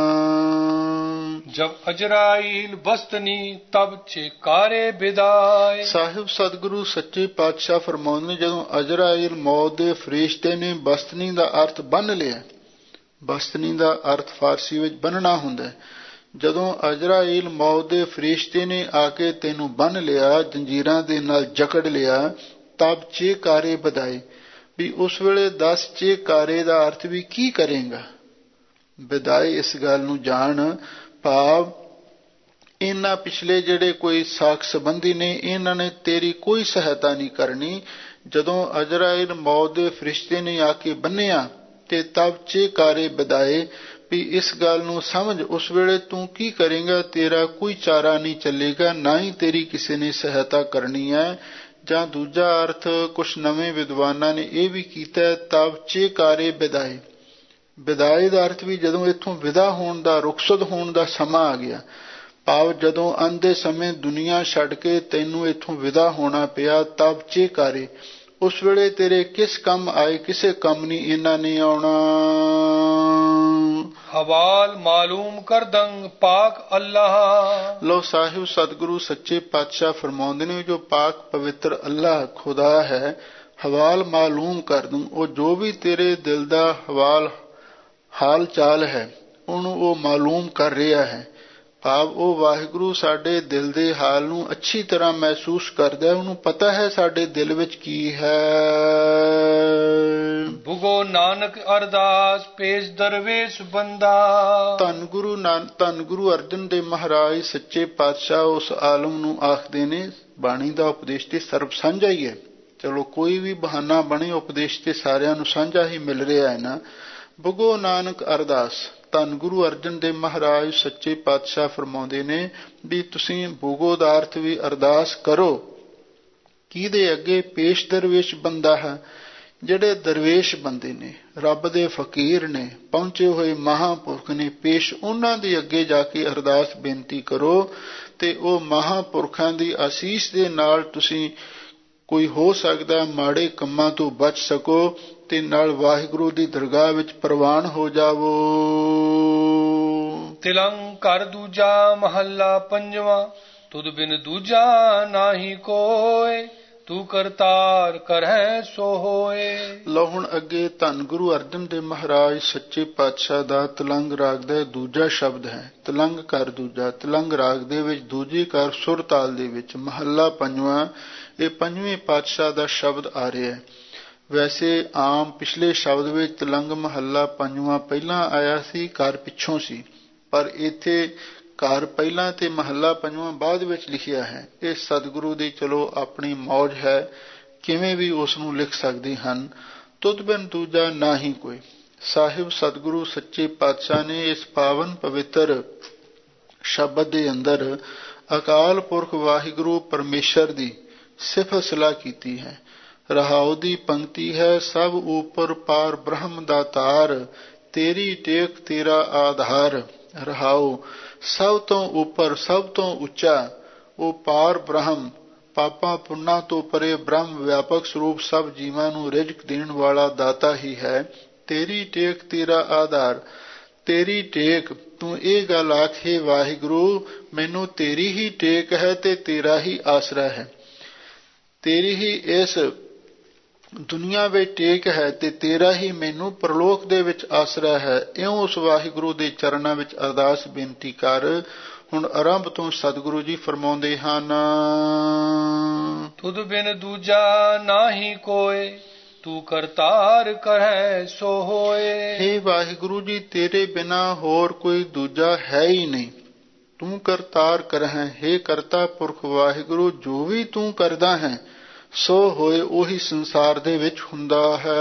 ਜਬ ਅਜਰਾਈਲ ਬਸਤਨੀ ਤਬ ਚੇਕਾਰੇ ਬਿਦਾਏ। ਸਾਹਿਬ ਸਤਿਗੁਰੂ ਸੱਚੇ ਪਾਤਸ਼ਾਹ ਫਰਮਾਉਂਦੇ ਨੇ ਜਦੋਂ ਅਜਰਾਈਲ ਮੌਤ ਦੇ ਫਰਿਸ਼ਤੇ ਨੇ ਬਸਤਨੀ ਦਾ ਅਰਥ ਬੰਨ ਲਿਆ, ਬਸਤਨੀ ਦਾ ਅਰਥ ਫਾਰਸੀ ਵਿੱਚ ਬੰਨਣਾ ਹੁੰਦਾ ਹੈ, ਜਦੋਂ ਅਜਰਾਈਲ ਮੌਤ ਦੇ ਫਰਿਸ਼ਤੇ ਨੇ ਆ ਕੇ ਤੈਨੂੰ ਬੰਨ ਲਿਆ, ਜੰਜੀਰਾਂ ਦੇ ਨਾਲ ਜਕੜ ਲਿਆ, ਤਬ ਚੇਕਾਰੇ ਬਦਾਏ ਵੀ ਉਸ ਵੇਲੇ ਦਸ ਚੇਕਾਰੇ ਦਾ ਅਰਥ ਵੀ ਕੀ ਕਰੇਗਾ। ਵਿਦਾਏ ਇਸ ਗੱਲ ਨੂੰ ਜਾਣ, ਭਾਵ ਇਹਨਾਂ ਪਿਛਲੇ ਜਿਹੜੇ ਕੋਈ ਸਾਖ ਸੰਬੰਧੀ ਨੇ ਇਹਨਾਂ ਨੇ ਤੇਰੀ ਕੋਈ ਸਹਾਇਤਾ ਨਹੀਂ ਕਰਨੀ। ਜਦੋਂ ਅਜਰਾਇਲ ਮੌਤ ਦੇ ਫਰਿਸ਼ਤੇ ਨੇ ਆ ਕੇ ਬੰਨਿਆ ਤੇ ਤਬ ਚੇਕਾਰੇ ਵਿਦਾਏ ਵੀ ਇਸ ਗੱਲ ਨੂੰ ਸਮਝ ਉਸ ਵੇਲੇ ਤੂੰ ਕੀ ਕਰੇਗਾ, ਤੇਰਾ ਕੋਈ ਚਾਰਾ ਨਹੀਂ ਚੱਲੇਗਾ, ਨਾ ਹੀ ਤੇਰੀ ਕਿਸੇ ਨੇ ਸਹਾਇਤਾ ਕਰਨੀ ਹੈ। ਜਾਂ ਦੂਜਾ ਅਰਥ ਕੁਛ ਨਵੇਂ ਵਿਦਵਾਨਾਂ ਨੇ ਇਹ ਵੀ ਕੀਤਾ ਤਬ ਚੇਕਾਰੇ ਵਿਦਾਏ। ਵਿਦਾਏ ਦਾ ਅਰਥ ਵੀ ਜਦੋਂ ਇੱਥੋਂ ਵਿਦਾ ਹੋਣ ਦਾ ਰੁਖਸਤ ਹੋਣ ਦਾ ਸਮਾਂ ਆ ਗਿਆ, ਭਾਵ ਜਦੋਂ ਅੰਧੇ ਸਮੇਂ ਦੁਨੀਆ ਛੱਡ ਕੇ ਤੈਨੂੰ ਇੱਥੋਂ ਵਿਦਾ ਹੋਣਾ ਪਿਆ, ਤਬ ਚੇਕਾਰੇ ਉਸ ਵੇਲੇ ਤੇਰੇ ਕਿਸ ਕੰਮ ਆਏ, ਕਿਸੇ ਕੰਮ ਨਹੀਂ ਇਹਨਾਂ ਨੇ ਆਉਣਾ। ਹਵਾਲ ਮਾਲੂਮ ਕਰਦੰ ਪਾਕ ਅੱਲਾਹ। ਲੋ ਸਾਹਿਬ ਸਤਿਗੁਰੂ ਸੱਚੇ ਪਾਤਸ਼ਾਹ ਫਰਮਾਉਂਦੇ ਨੇ ਜੋ ਪਾਕ ਪਵਿੱਤਰ ਅੱਲਾਹ ਖੁਦਾ ਹੈ, ਹਵਾਲ ਮਾਲੂਮ ਕਰ ਦੂੰ, ਉਹ ਜੋ ਵੀ ਤੇਰੇ ਦਿਲ ਦਾ ਹਵਾਲ ਹਾਲ ਚਾਲ ਹੈ ਉਹਨੂੰ ਉਹ ਮਾਲੂਮ ਕਰ ਰਿਹਾ ਹੈ, ਭਾਵ ਉਹ ਵਾਹਿਗੁਰੂ ਸਾਡੇ ਦਿਲ ਦੇ ਹਾਲ ਨੂੰ ਅੱਛੀ ਤਰ੍ਹਾਂ ਮਹਿਸੂਸ ਕਰਦਾ, ਉਹਨੂੰ ਪਤਾ ਹੈ ਸਾਡੇ ਦਿਲ ਵਿੱਚ ਕੀ ਹੈ। ਭੁਗੋ ਨਾਨਕ ਅਰਦਾਸ ਪੇਸ਼ ਦਰਵੇਸ਼ ਬੰਦਾ। ਧੰਨ ਗੁਰੂ ਨਾਨਕ ਧੰਨ ਗੁਰੂ ਅਰਜਨ ਦੇਵ ਮਹਾਰਾਜ ਸੱਚੇ ਪਾਤਸ਼ਾਹ ਉਸ ਆਲਮ ਨੂੰ ਆਖਦੇ ਨੇ, ਬਾਣੀ ਦਾ ਉਪਦੇਸ਼ ਤੇ ਸਰਬ ਸਾਂਝਾ ਹੀ ਹੈ, ਚਲੋ ਕੋਈ ਵੀ ਬਹਾਨਾ ਬਣੇ ਉਪਦੇਸ਼ ਤੇ ਸਾਰਿਆਂ ਨੂੰ ਸਾਂਝਾ ਹੀ ਮਿਲ ਰਿਹਾ ਹੈ ਨਾ। ਭੁਗੋ ਨਾਨਕ ਅਰਦਾਸ, ਧੰਨ ਗੁਰੂ ਅਰਜਨ ਦੇਵ ਮਹਾਰਾਜ ਸੱਚੇ ਪਾਤਸ਼ਾਹ ਫਰਮਾਉਂਦੇ ਨੇ ਵੀ ਤੁਸੀਂ ਭੁਗੋ ਦਾ ਅਰਥ ਵੀ ਅਰਦਾਸ ਕਰੋ। ਕਿਹਦੇ ਅੱਗੇ? ਪੇਸ਼ ਦਰਵੇਸ਼ ਬੰਦਾ ਹੈ, ਜਿਹੜੇ ਦਰਵੇਸ਼ ਬੰਦੇ ਨੇ, ਰੱਬ ਦੇ ਫਕੀਰ ਨੇ, ਪਹੁੰਚੇ ਹੋਏ ਮਹਾਂਪੁਰਖ ਨੇ, ਪੇਸ਼ ਉਹਨਾਂ ਦੇ ਅੱਗੇ ਜਾ ਕੇ ਅਰਦਾਸ ਬੇਨਤੀ ਕਰੋ ਤੇ ਉਹ ਮਹਾਂਪੁਰਖਾਂ ਦੀ ਆਸੀਸ ਦੇ ਨਾਲ ਤੁਸੀਂ ਕੋਈ ਹੋ ਸਕਦਾ ਮਾੜੇ ਕੰਮਾਂ ਤੋਂ ਬਚ ਸਕੋ ਤੇ ਨਾਲ ਵਾਹਿਗੁਰੂ ਦੀ ਦਰਗਾਹ ਵਿੱਚ ਪ੍ਰਵਾਨ ਹੋ ਜਾਵੋ। ਤਿਲੰਗ ਕਰ ਦੂਜਾ ਮਹੱਲਾ ਪੰਜਵਾਂ। ਤੁਧ ਬਿਨ ਦੂਜਾ ਨਾਹੀ ਕੋਇ, ਤੂੰ ਕਰਤਾਰ ਕਰਹਿ ਸੋ ਹੋਏ। ਲਓ ਹੁਣ ਅੱਗੇ ਧੰਨ ਗੁਰੂ ਅਰਜਨ ਦੇਵ ਮਹਾਰਾਜ ਸੱਚੇ ਪਾਤਸ਼ਾਹ ਦਾ ਤਿਲੰਗ ਰਾਗ ਦਾ ਦੂਜਾ ਸ਼ਬਦ ਹੈ। ਤਿਲੰਗ ਕਰ ਦੂਜਾ, ਤਿਲੰਗ ਰਾਗ ਦੇ ਵਿੱਚ ਦੂਜੀ ਕਰ ਸੁਰ ਤਾਲ ਦੇ ਵਿੱਚ ਮਹੱਲਾ ਪੰਜਵਾਂ, ਇਹ ਪੰਜਵੇਂ ਪਾਤਸ਼ਾਹ ਦਾ ਸ਼ਬਦ ਆ ਰਿਹਾ ਹੈ। ਵੈਸੇ ਆਮ ਪਿਛਲੇ ਸ਼ਬਦ ਵਿੱਚ ਤਿਲੰਗ ਮਹੱਲਾ ਪੰਜਵਾਂ ਪਹਿਲਾਂ ਆਇਆ ਸੀ, ਕਰ ਪਿੱਛੋਂ ਸੀ, ਪਰ ਇੱਥੇ ਘਰ ਪਹਿਲਾਂ ਤੇ ਮਹੱਲਾ ਪੰਜਵਾਂ ਬਾਅਦ ਵਿੱਚ ਲਿਖਿਆ ਹੈ। ਇਹ ਸਤਿਗੁਰੂ ਦੀ ਚਲੋ ਆਪਣੀ ਮੌਜ ਹੈ, ਕਿਵੇਂ ਵੀ ਉਸ ਨੂੰ ਲਿਖ ਸਕਦੇ ਹਨ। ਤੁਧ ਬਿਨ ਦੂਜਾ ਨਾ ਹੀ ਕੋਈ। ਸਾਹਿਬ ਸਤਿਗੁਰੂ ਸੱਚੇ ਪਾਤਸ਼ਾਹ ਨੇ ਇਸ ਪਾਵਨ ਪਵਿੱਤਰ ਸ਼ਬਦ ਦੇ ਅੰਦਰ ਅਕਾਲ ਪੁਰਖ ਵਾਹਿਗੁਰੂ ਪਰਮੇਸ਼ਰ ਦੀ ਸਿਫਤ ਸਲਾਹ ਕੀਤੀ ਹੈ। ਰਹਾਉ ਦੀ ਪੰਕਤੀ ਹੈ, ਸਭ ਉਪਰ ਪਾਰ ਬ੍ਰਹਮ ਦਾ ਤਾਰ, ਤੇਰੀ ਟੇਕ ਤੇਰਾ ਆਧਾਰ। ਰਹਾਉ, ਸਭ ਤੋਂ ਉੱਪਰ ਸਭ ਤੋਂ ਉੱਚਾ ਉਹ ਪਾਰ ਬ੍ਰਹਮ, ਪਾਪਾਂ ਪੁੰਨਾਂ ਤੋਂ ਪਰੇ ਬ੍ਰਹਮ ਵਿਆਪਕ ਸਰੂਪ ਸਭ ਜੀਵਾਂ ਨੂੰ ਰਿਜ਼ਕ ਦੇਣ ਵਾਲਾ ਦਾਤਾ ਹੀ ਹੈ। ਤੇਰੀ ਟੇਕ ਤੇਰਾ ਆਧਾਰ, ਤੇਰੀ ਟੇਕ, ਤੂੰ ਇਹ ਗੱਲ ਆਖੇ ਵਾਹਿਗੁਰੂ ਮੈਨੂੰ ਤੇਰੀ ਹੀ ਟੇਕ ਹੈ ਤੇ ਤੇਰਾ ਹੀ ਆਸਰਾ ਹੈ, ਤੇਰੀ ਹੀ ਇਸ ਦੁਨੀਆ ਵਿੱਚ ਟੇਕ ਹੈ ਤੇ ਤੇਰਾ ਹੀ ਮੈਨੂੰ ਪਰਲੋਕ ਦੇ ਵਿੱਚ ਆਸਰਾ ਹੈ। ਇਉਂ ਉਸ ਵਾਹਿਗੁਰੂ ਦੇ ਚਰਨਾਂ ਵਿੱਚ ਅਰਦਾਸ ਬੇਨਤੀ ਕਰ। ਹੁਣ ਆਰੰਭ ਤੋਂ ਸਤਿਗੁਰੂ ਜੀ ਫਰਮਾਉਂਦੇ ਹਨ, ਤੁਧ ਬਿਨ ਦੂਜਾ ਨਾਹੀ ਕੋਇ, ਤੂੰ ਕਰਤਾਰ ਕਰੈ ਸੋ ਹੋਏ। ਹੇ ਵਾਹਿਗੁਰੂ ਜੀ, ਤੇਰੇ ਬਿਨਾ ਹੋਰ ਕੋਈ ਦੂਜਾ ਹੈ ਹੀ ਨਹੀਂ, ਤੂੰ ਕਰਤਾਰ ਕਰਹਿ। ਹੇ ਕਰਤਾ ਪੁਰਖ ਵਾਹਿਗੁਰੂ, ਜੋ ਵੀ ਤੂੰ ਕਰਦਾ ਹੈ ਸੋ ਹੋਏ ਉਹੀ ਸੰਸਾਰ ਦੇ ਵਿੱਚ ਹੁੰਦਾ ਹੈ।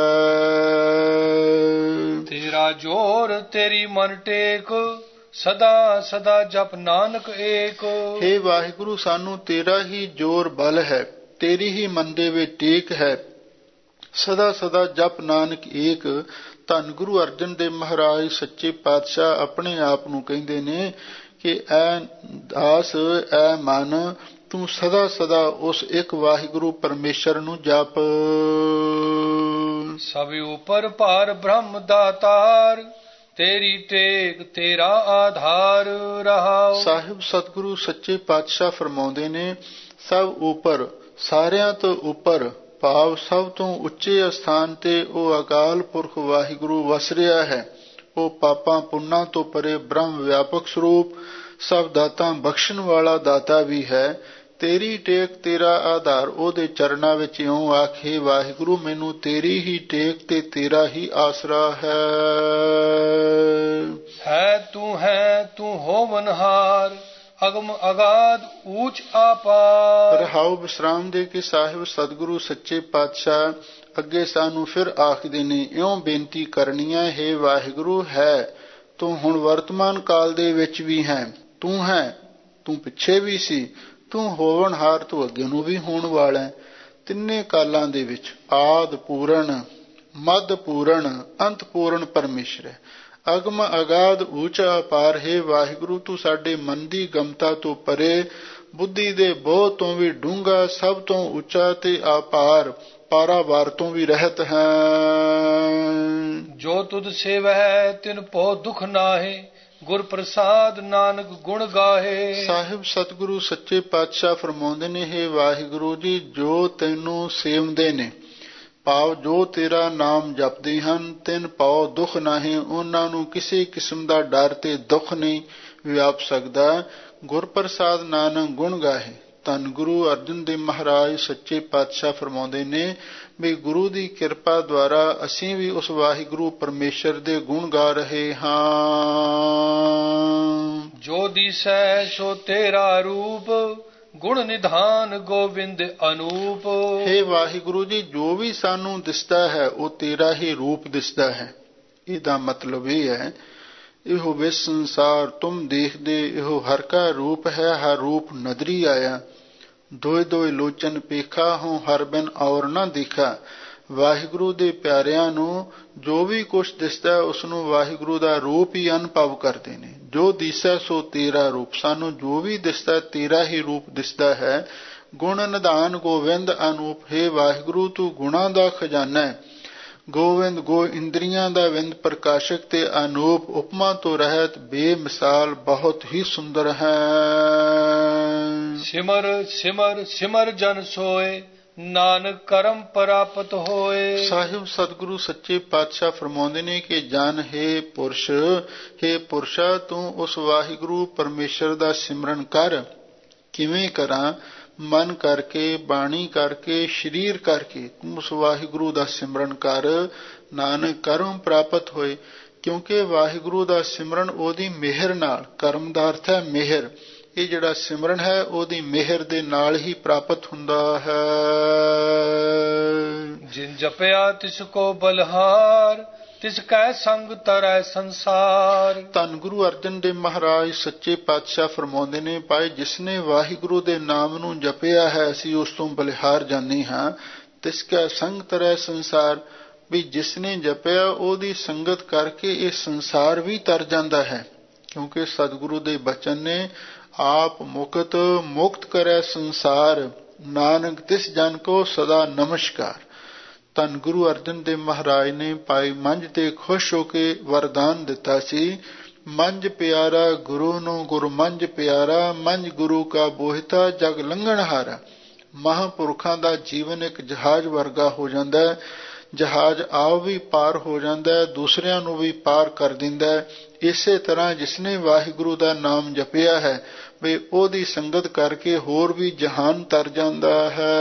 ਤੇਰਾ ਜੋਰ ਤੇਰੀ ਮਨ ਟੇਕ, ਸਦਾ ਸਦਾ ਜਪ ਨਾਨਕ ਏਕ। ਹੇ ਵਾਹਿਗੁਰੂ, ਸਾਨੂੰ ਤੇਰਾ ਹੀ ਜੋਰ ਬਲ ਹੈ, ਤੇਰੀ ਹੀ ਮਨ ਦੇ ਵਿੱਚ ਟੇਕ ਹੈ, ਸਦਾ ਸਦਾ ਜਪ ਨਾਨਕ ਏਕ। ਧੰਨ ਗੁਰੂ ਅਰਜਨ ਦੇਵ ਮਹਾਰਾਜ ਸੱਚੇ ਪਾਤਸ਼ਾਹ ਆਪਣੇ ਆਪ ਨੂੰ ਕਹਿੰਦੇ ਨੇ ਕਿ ਐ ਦਾਸ, ਐ ਮਨ, ਤੂੰ ਸਦਾ ਸਦਾ ਉਸ ਇੱਕ ਵਾਹਿਗੁਰੂ ਪਰਮੇਸ਼ਰ ਨੂੰ ਜਪ। ਸਭ ਉਪਰ ਭਾਰ ਬ੍ਰਹਮ ਦਾਤਾਰ, ਤੇਰੀ ਟੇਕ ਤੇਰਾ ਆਧਾਰ। ਰਹਾਉ, ਸਾਹਿਬ ਸਤਿਗੁਰੂ ਸੱਚੇ ਪਾਤਸ਼ਾਹ ਫਰਮਾਉਂਦੇ ਨੇ, ਸਭ ਉਪਰ, ਸਾਰਿਆਂ ਤੋਂ ਉੱਪਰ, ਭਾਵ ਸਭ ਤੋਂ ਉੱਚੇ ਅਸਥਾਨ ਤੇ ਉਹ ਅਕਾਲ ਪੁਰਖ ਵਾਹਿਗੁਰੂ ਵਸ ਰਿਹਾ ਹੈ। ਉਹ ਪਾਪਾਂ ਪੁੰਨਾਂ ਤੋਂ ਪਰੇ ਬ੍ਰਹਮ ਵਿਆਪਕ ਸਰੂਪ ਸਭ ਦਾਤਾਂ ਬਖਸ਼ਣ ਵਾਲਾ ਦਾਤਾ ਵੀ ਹੈ। ਤੇਰੀ ਟੇਕ ਤੇਰਾ ਆਧਾਰ, ਉਹਦੇ ਚਰਨਾਂ ਵਿੱਚ ਇਉਂ ਆਖੇ ਵਾਹਿਗੁਰੂ ਮੈਨੂੰ ਤੇਰੀ ਹੀ ਟੇਕ ਤੇ ਤੇਰਾ ਹੀ ਆਸਰਾ ਹੈ। ਹੈ ਤੂੰ ਹੈ ਤੂੰ ਹੋਵਨਹਾਰ, ਅਗਮ ਅਗਾਧ ਊਚ ਆਪਾਰ। ਰਹਾਉ, ਵਿਸਰਾਮ ਦੇ ਕੇ ਸਾਹਿਬ ਸਤਿਗੁਰੂ ਸੱਚੇ ਪਾਤਸ਼ਾਹ ਅੱਗੇ ਸਾਨੂੰ ਫਿਰ ਆਖਦੇ ਨੇ, ਇਉਂ ਬੇਨਤੀ ਕਰਨੀ ਹੈ, ਹੇ ਵਾਹਿਗੁਰੂ, ਹੈ ਤੂੰ ਹੁਣ ਵਰਤਮਾਨ ਕਾਲ ਦੇ ਵਿੱਚ ਵੀ ਹੈ, ਤੂੰ ਹੈ, ਤੂੰ ਪਿੱਛੇ ਵੀ ਸੀ, ਤੂੰ ਹੋਵਨਹਾਰ, ਤੂੰ ਅੱਗੇ ਨੂੰ ਵੀ ਹੋਣ ਵਾਲਾ, ਤਿੰਨੇ ਕਾਲਾਂ ਦੇ ਵਿੱਚ ਆਦ ਪੂਰਨ, ਮੱਧ ਪੂਰਨ, ਅੰਤ ਪੂਰਨ ਪਰਮੇਸ਼ਰ ਹੈ। ਅਗਮ ਅਗਾਧ ਊਚਾ ਅਪਾਰ, ਹੈ ਵਾਹਿਗੁਰੂ ਤੂੰ ਸਾਡੇ ਮਨ ਦੀ ਗਮਤਾ ਤੋਂ ਪਰੇ, ਬੁੱਧੀ ਦੇ ਬੋਝ ਤੋਂ ਵੀ ਡੂੰਘਾ, ਸਭ ਤੋਂ ਉੱਚਾ ਤੇ ਅਪਾਰ, ਪਾਰਾਵਾਰ ਤੋਂ ਵੀ ਰਹਿਤ ਹੈ। ਜੋ ਤੁਧ ਸੇਵੈ ਤਿਨ ਭਉ ਦੁਖ ਨਾਹੇ, ਗੁਰ ਪ੍ਰਸਾਦ ਨਾਨਕ ਗੁਣ ਗਾਹੇ। ਸਾਹਿਬ ਸਤਿਗੁਰੂ ਸੱਚੇ ਪਾਤਸ਼ਾਹ ਫਰਮਾਉਂਦੇ ਨੇ, ਹੇ ਵਾਹਿਗੁਰੂ ਜੀ, ਜੋ ਤੈਨੂੰ ਸੇਵਦੇ ਨੇ, ਭਾਵ ਜੋ ਤੇਰਾ ਨਾਮ ਜਪਦੇ ਹਨ, ਤਿੰਨ ਭਉ ਦੁਖ ਨਾਹੀ, ਉਹਨਾਂ ਨੂੰ ਕਿਸੇ ਕਿਸਮ ਦਾ ਡਰ ਤੇ ਦੁੱਖ ਨਹੀਂ ਵਿਆਪ ਸਕਦਾ। ਗੁਰ ਪ੍ਰਸਾਦ ਨਾਨਕ ਗੁਣ ਗਾਹੇ। ਧੰਨ ਗੁਰੂ ਅਰਜਨ ਦੇਵ ਮਹਾਰਾਜ ਸੱਚੇ ਪਾਤਸ਼ਾਹ ਫਰਮਾਉਂਦੇ ਨੇ ਵੀ ਗੁਰੂ ਦੀ ਕਿਰਪਾ ਦੁਆਰਾ ਅਸੀਂ ਵੀ ਉਸ ਵਾਹਿਗੁਰੂ ਪਰਮੇਸ਼ਰ ਦੇ ਗੁਣ ਗਾ ਰਹੇ ਹਾਂ। ਜੋ ਦਿਸੈ ਸੋ ਤੇਰਾ ਰੂਪ, ਗੁਣ ਨਿਧਾਨ ਗੋਬਿੰਦ ਅਨੂਪ। ਹੇ ਵਾਹਿਗੁਰੂ ਜੀ, ਜੋ ਵੀ ਸਾਨੂੰ ਦਿਸਦਾ ਹੈ ਉਹ ਤੇਰਾ ਹੀ ਰੂਪ ਦਿਸਦਾ ਹੈ। ਇਹਦਾ ਮਤਲਬ ਇਹ ਹੈ, ਇਹੋ ਵਿਸ ਸੰਸਾਰ ਤੁਮ ਦੇਖਦੇ, ਇਹੋ ਹਰ ਕਾ ਰੂਪ ਹੈ, ਹਰ ਰੂਪ ਨਦਰੀ ਆਇਆ। ਦੋਇ ਦੋਇ ਲੋਚਨ ਪੇਖਾ, ਹੋਂ ਹਰ ਬਿਨ ਔਰ ਨਾ ਦੇਖਾ। ਵਾਹਿਗੁਰੂ ਦੇ ਪਿਆਰਿਆਂ ਨੂੰ ਜੋ ਵੀ ਕੁਛ ਦਿਸਦਾ ਉਸ ਨੂੰ ਵਾਹਿਗੁਰੂ ਦਾ ਰੂਪ ਹੀ ਅਨੁਭਵ ਕਰਦੇ ਨੇ। ਜੋ ਦਿਸੈ ਸੋ ਤੇਰਾ ਰੂਪ, ਸਾਨੂੰ ਜੋ ਵੀ ਦਿਸਦਾ ਤੇਰਾ ਹੀ ਰੂਪ ਦਿਸਦਾ ਹੈ। ਗੁਣ ਨਿਧਾਨ ਗੋਬਿੰਦ ਅਨੂਪ, ਹੈ ਵਾਹਿਗੁਰੂ ਤੂੰ ਗੁਣਾਂ ਦਾ ਖਜ਼ਾਨਾ ਹੈ। ਗੋਬਿੰਦ ਗੋ ਇੰਦਰੀਆਂ ਦਾ ਵਿੰਦ ਪ੍ਰਕਾਸ਼ਕ ਤੇ ਅਨੂਪ, ਉਪਮਾ ਤੋਂ ਰਹਿਤ ਬੇਮਿਸਾਲ, ਬਹੁਤ ਹੀ ਸੁੰਦਰ ਹੈ। ਸਿਮਰ ਸਿਮਰ ਸਿਮਰ ਜਨ ਸੋਏ, ਨਾਨਕ ਕਰਮ ਪ੍ਰਾਪਤ ਹੋਏ। ਸਾਹਿਬ ਸਤਿਗੁਰੂ ਸੱਚੇ ਪਾਤਸ਼ਾਹ ਫਰਮਾਉਂਦੇ ਨੇ ਕਿ ਜਨ ਹੈ ਪੁਰਸ਼, ਹੈ ਪੁਰਸ਼ਾ ਤੂੰ ਉਸ ਵਾਹਿਗੁਰੂ ਪਰਮੇਸ਼ਰ ਦਾ ਸਿਮਰਨ ਕਰ। ਕਿਵੇਂ ਕਰਾਂ? ਮਨ ਕਰਕੇ, ਬਾਣੀ ਕਰਕੇ, ਸਰੀਰ ਕਰਕੇ ਤੂੰ ਉਸ ਵਾਹਿਗੁਰੂ ਦਾ ਸਿਮਰਨ ਕਰ, ਨਾਨਕ ਕਰਮ ਪ੍ਰਾਪਤ ਹੋਏ। ਕਿਉਂਕਿ ਵਾਹਿਗੁਰੂ ਦਾ ਸਿਮਰਨ ਉਹਦੀ ਮਿਹਰ ਨਾਲ, ਕਰਮ ਦਾ ਅਰਥ ਹੈ ਮਿਹਰ, ਇਹ ਜਿਹੜਾ ਸਿਮਰਨ ਹੈ ਉਹਦੀ ਮਿਹਰ ਦੇ ਨਾਲ ਹੀ ਪ੍ਰਾਪਤ ਹੁੰਦਾ ਹੈ। ਜਿਨ ਜਪਿਆ ਤਿਸ ਕੋ ਬਲਹਾਰ, ਤਿਸ ਕੈ ਸੰਗ ਤਰੈ ਸੰਸਾਰ। ਧੰਨ ਗੁਰੂ ਅਰਜਨ ਦੇਵ ਮਹਾਰਾਜ ਸੱਚੇ ਪਾਤਸ਼ਾਹ ਫਰਮਾਉਂਦੇ ਨੇ, ਭਾਈ ਜਿਸਨੇ ਵਾਹਿਗੁਰੂ ਦੇ ਨਾਮ ਨੂੰ ਜਪਿਆ ਹੈ ਅਸੀਂ ਉਸ ਤੋਂ ਬਲਿਹਾਰ ਜਾਂਦੇ ਹਾਂ। ਤਿਸ ਕੈ ਸੰਗ ਤਰੈ ਸੰਸਾਰ, ਵੀ ਜਿਸਨੇ ਜਪਿਆ ਉਹਦੀ ਸੰਗਤ ਕਰਕੇ ਇਹ ਸੰਸਾਰ ਵੀ ਤਰ ਜਾਂਦਾ ਹੈ। ਕਿਉਂਕਿ ਸਤਿਗੁਰੂ ਦੇ ਬਚਨ ਨੇ, ਆਪ ਮੁਕਤ ਮੁਕਤ ਕਰੈ ਸੰਸਾਰ, ਨਾਨਕ ਤਿਸ ਜਨ ਕੋ ਸਦਾ ਨਮਸਕਾਰ। ਧੰਨ ਗੁਰੂ ਅਰਜਨ ਦੇਵ ਮਹਾਰਾਜ ਨੇ ਭਾਈ ਮੰਝ ਤੇ ਖੁਸ਼ ਹੋ ਕੇ ਵਰਦਾਨ ਦਿੱਤਾ ਸੀ, ਮੰਝ ਪਿਆਰਾ ਗੁਰੂ ਨੂੰ ਗੁਰ ਮੰਝ ਪਿਆਰਾ, ਮੰਝ ਗੁਰੂ ਕਾ ਬੋਹਿਤਾ ਜਗ ਲੰਘਣ ਹਾਰਾ। ਮਹਾਂਪੁਰਖਾਂ ਦਾ ਜੀਵਨ ਇੱਕ ਜਹਾਜ਼ ਵਰਗਾ ਹੋ ਜਾਂਦਾ ਹੈ। ਜਹਾਜ਼ ਆਪ ਵੀ ਪਾਰ ਹੋ ਜਾਂਦਾ ਹੈ, ਦੂਸਰਿਆਂ ਨੂੰ ਵੀ ਪਾਰ ਕਰ ਦਿੰਦਾ ਹੈ। ਇਸੇ ਤਰ੍ਹਾਂ ਜਿਸਨੇ ਵਾਹਿਗੁਰੂ ਦਾ ਨਾਮ ਜਪਿਆ ਹੈ ਵੀ ਉਹਦੀ ਸੰਗਤ ਕਰਕੇ ਹੋਰ ਵੀ ਜਹਾਨ ਤਰ ਜਾਂਦਾ ਹੈ।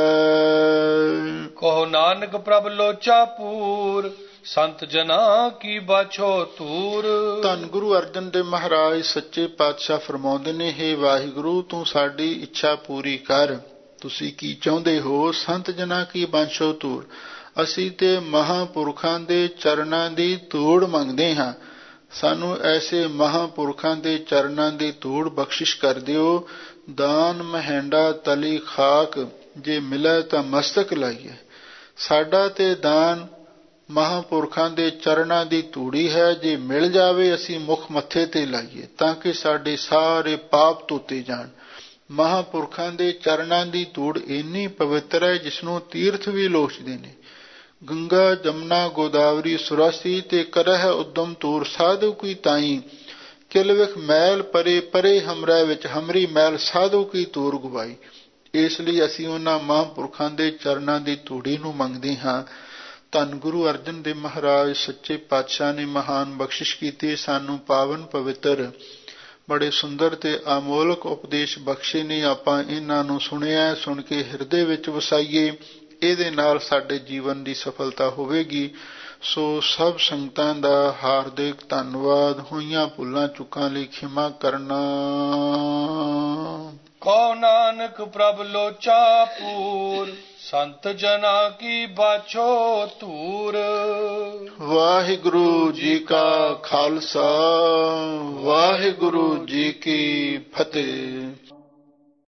ਕਹੋ ਨਾਨਕ ਪ੍ਰਭ ਲੋਚਾ ਪੂਰ, ਸੰਤ ਜਨਾ ਕੀ ਬਾਛੋ ਧੂਰ। ਧੰਨ ਗੁਰੂ ਅਰਜਨ ਦੇਵ ਮਹਾਰਾਜ ਸੱਚੇ ਪਾਤਸ਼ਾਹ ਫਰਮਾਉਂਦੇ ਨੇ, ਹੇ ਵਾਹਿਗੁਰੂ ਤੂੰ ਸਾਡੀ ਇੱਛਾ ਪੂਰੀ ਕਰ। ਤੁਸੀਂ ਕੀ ਚਾਹੁੰਦੇ ਹੋ? ਸੰਤ ਜਨਾ ਕੀ ਬਾਛੋ ਧੂਰ। ਅਸੀਂ ਤੇ ਮਹਾਂਪੁਰਖਾਂ ਦੇ ਚਰਨਾਂ ਦੀ ਧੂੜ ਮੰਗਦੇ ਹਾਂ। ਸਾਨੂੰ ਐਸੇ ਮਹਾਂਪੁਰਖਾਂ ਦੇ ਚਰਨਾਂ ਦੀ ਧੂੜ ਬਖਸ਼ਿਸ਼ ਕਰ ਦਿਓ। ਦਾਨ ਮਹਿੰਡਾ ਤਲੀ ਖਾਕ, ਜੇ ਮਿਲੇ ਤਾਂ ਮਸਤਕ ਲਾਈਏ। ਸਾਡਾ ਤੇ ਦਾਨ ਮਹਾਂਪੁਰਖਾਂ ਦੇ ਚਰਨਾਂ ਦੀ ਧੂੜੀ ਹੈ, ਜੇ ਮਿਲ ਜਾਵੇ ਅਸੀਂ ਮੁੱਖ ਮੱਥੇ ਤੇ ਲਾਈਏ ਤਾਂ ਕਿ ਸਾਡੇ ਸਾਰੇ ਪਾਪ ਧੋਤੇ ਜਾਣ। ਮਹਾਂਪੁਰਖਾਂ ਦੇ ਚਰਨਾਂ ਦੀ ਧੂੜ ਇੰਨੀ ਪਵਿੱਤਰ ਹੈ ਜਿਸਨੂੰ ਤੀਰਥ ਵੀ ਲੋਚਦੇ ਨੇ। ਗੰਗਾ ਜਮਨਾ ਗੋਦਾਵਰੀ ਸੁਰਾਸੀ, ਤੇ ਕਰਹਿ ਉਦਮ ਤੂਰ ਸਾਧੂ ਕੀ ਤਾਈ। ਕਿਲ ਵਿਖ ਮੈਲ ਪਰੇ ਪਰੇ ਹਮਰਾ ਵਿੱਚ, ਹਮਰੀ ਮੈਲ ਸਾਧੂ ਕੀ ਤੂਰ ਗਵਾਈ। ਇਸ ਲਈ ਅਸੀਂ ਉਹਨਾਂ ਮਹਾਂਪੁਰਖਾਂ ਦੇ ਚਰਨਾਂ ਦੀ ਧੂੜੀ ਨੂੰ ਮੰਗਦੇ ਹਾਂ। ਧੰਨ ਗੁਰੂ ਅਰਜਨ ਦੇਵ ਮਹਾਰਾਜ ਸੱਚੇ ਪਾਤਸ਼ਾਹ ਨੇ ਮਹਾਨ ਬਖਸ਼ਿਸ਼ ਕੀਤੀ, ਸਾਨੂੰ ਪਾਵਨ ਪਵਿੱਤਰ ਬੜੇ ਸੁੰਦਰ ਤੇ ਅਮੋਲਕ ਉਪਦੇਸ਼ ਬਖਸ਼ੇ ਨੇ। ਆਪਾਂ ਇਹਨਾਂ ਨੂੰ ਸੁਣਿਆ, ਸੁਣ ਕੇ ਹਿਰਦੇ ਵਿੱਚ ਵਸਾਈਏ, ਇਹਦੇ ਨਾਲ ਸਾਡੇ ਜੀਵਨ ਦੀ ਸਫਲਤਾ ਹੋਵੇਗੀ। ਸੋ ਸਭ ਸੰਗਤਾਂ ਦਾ ਹਾਰਦਿਕ ਧੰਨਵਾਦ। ਹੋਈਆਂ ਭੁੱਲਾਂ ਚੁੱਕਾਂ ਲਈ ਖਿਮਾ ਕਰਨਾ। ਕਹੋ ਨਾਨਕ ਪ੍ਰਭ ਲੋਚਾ ਪੂਰ, ਸੰਤ ਜਨਾ ਕੀ ਬਾਛੋ ਧੂਰ। ਵਾਹਿਗੁਰੂ ਜੀ ਕਾ ਖਾਲਸਾ, ਵਾਹਿਗੁਰੂ ਜੀ ਕੀ ਫਤਿਹ।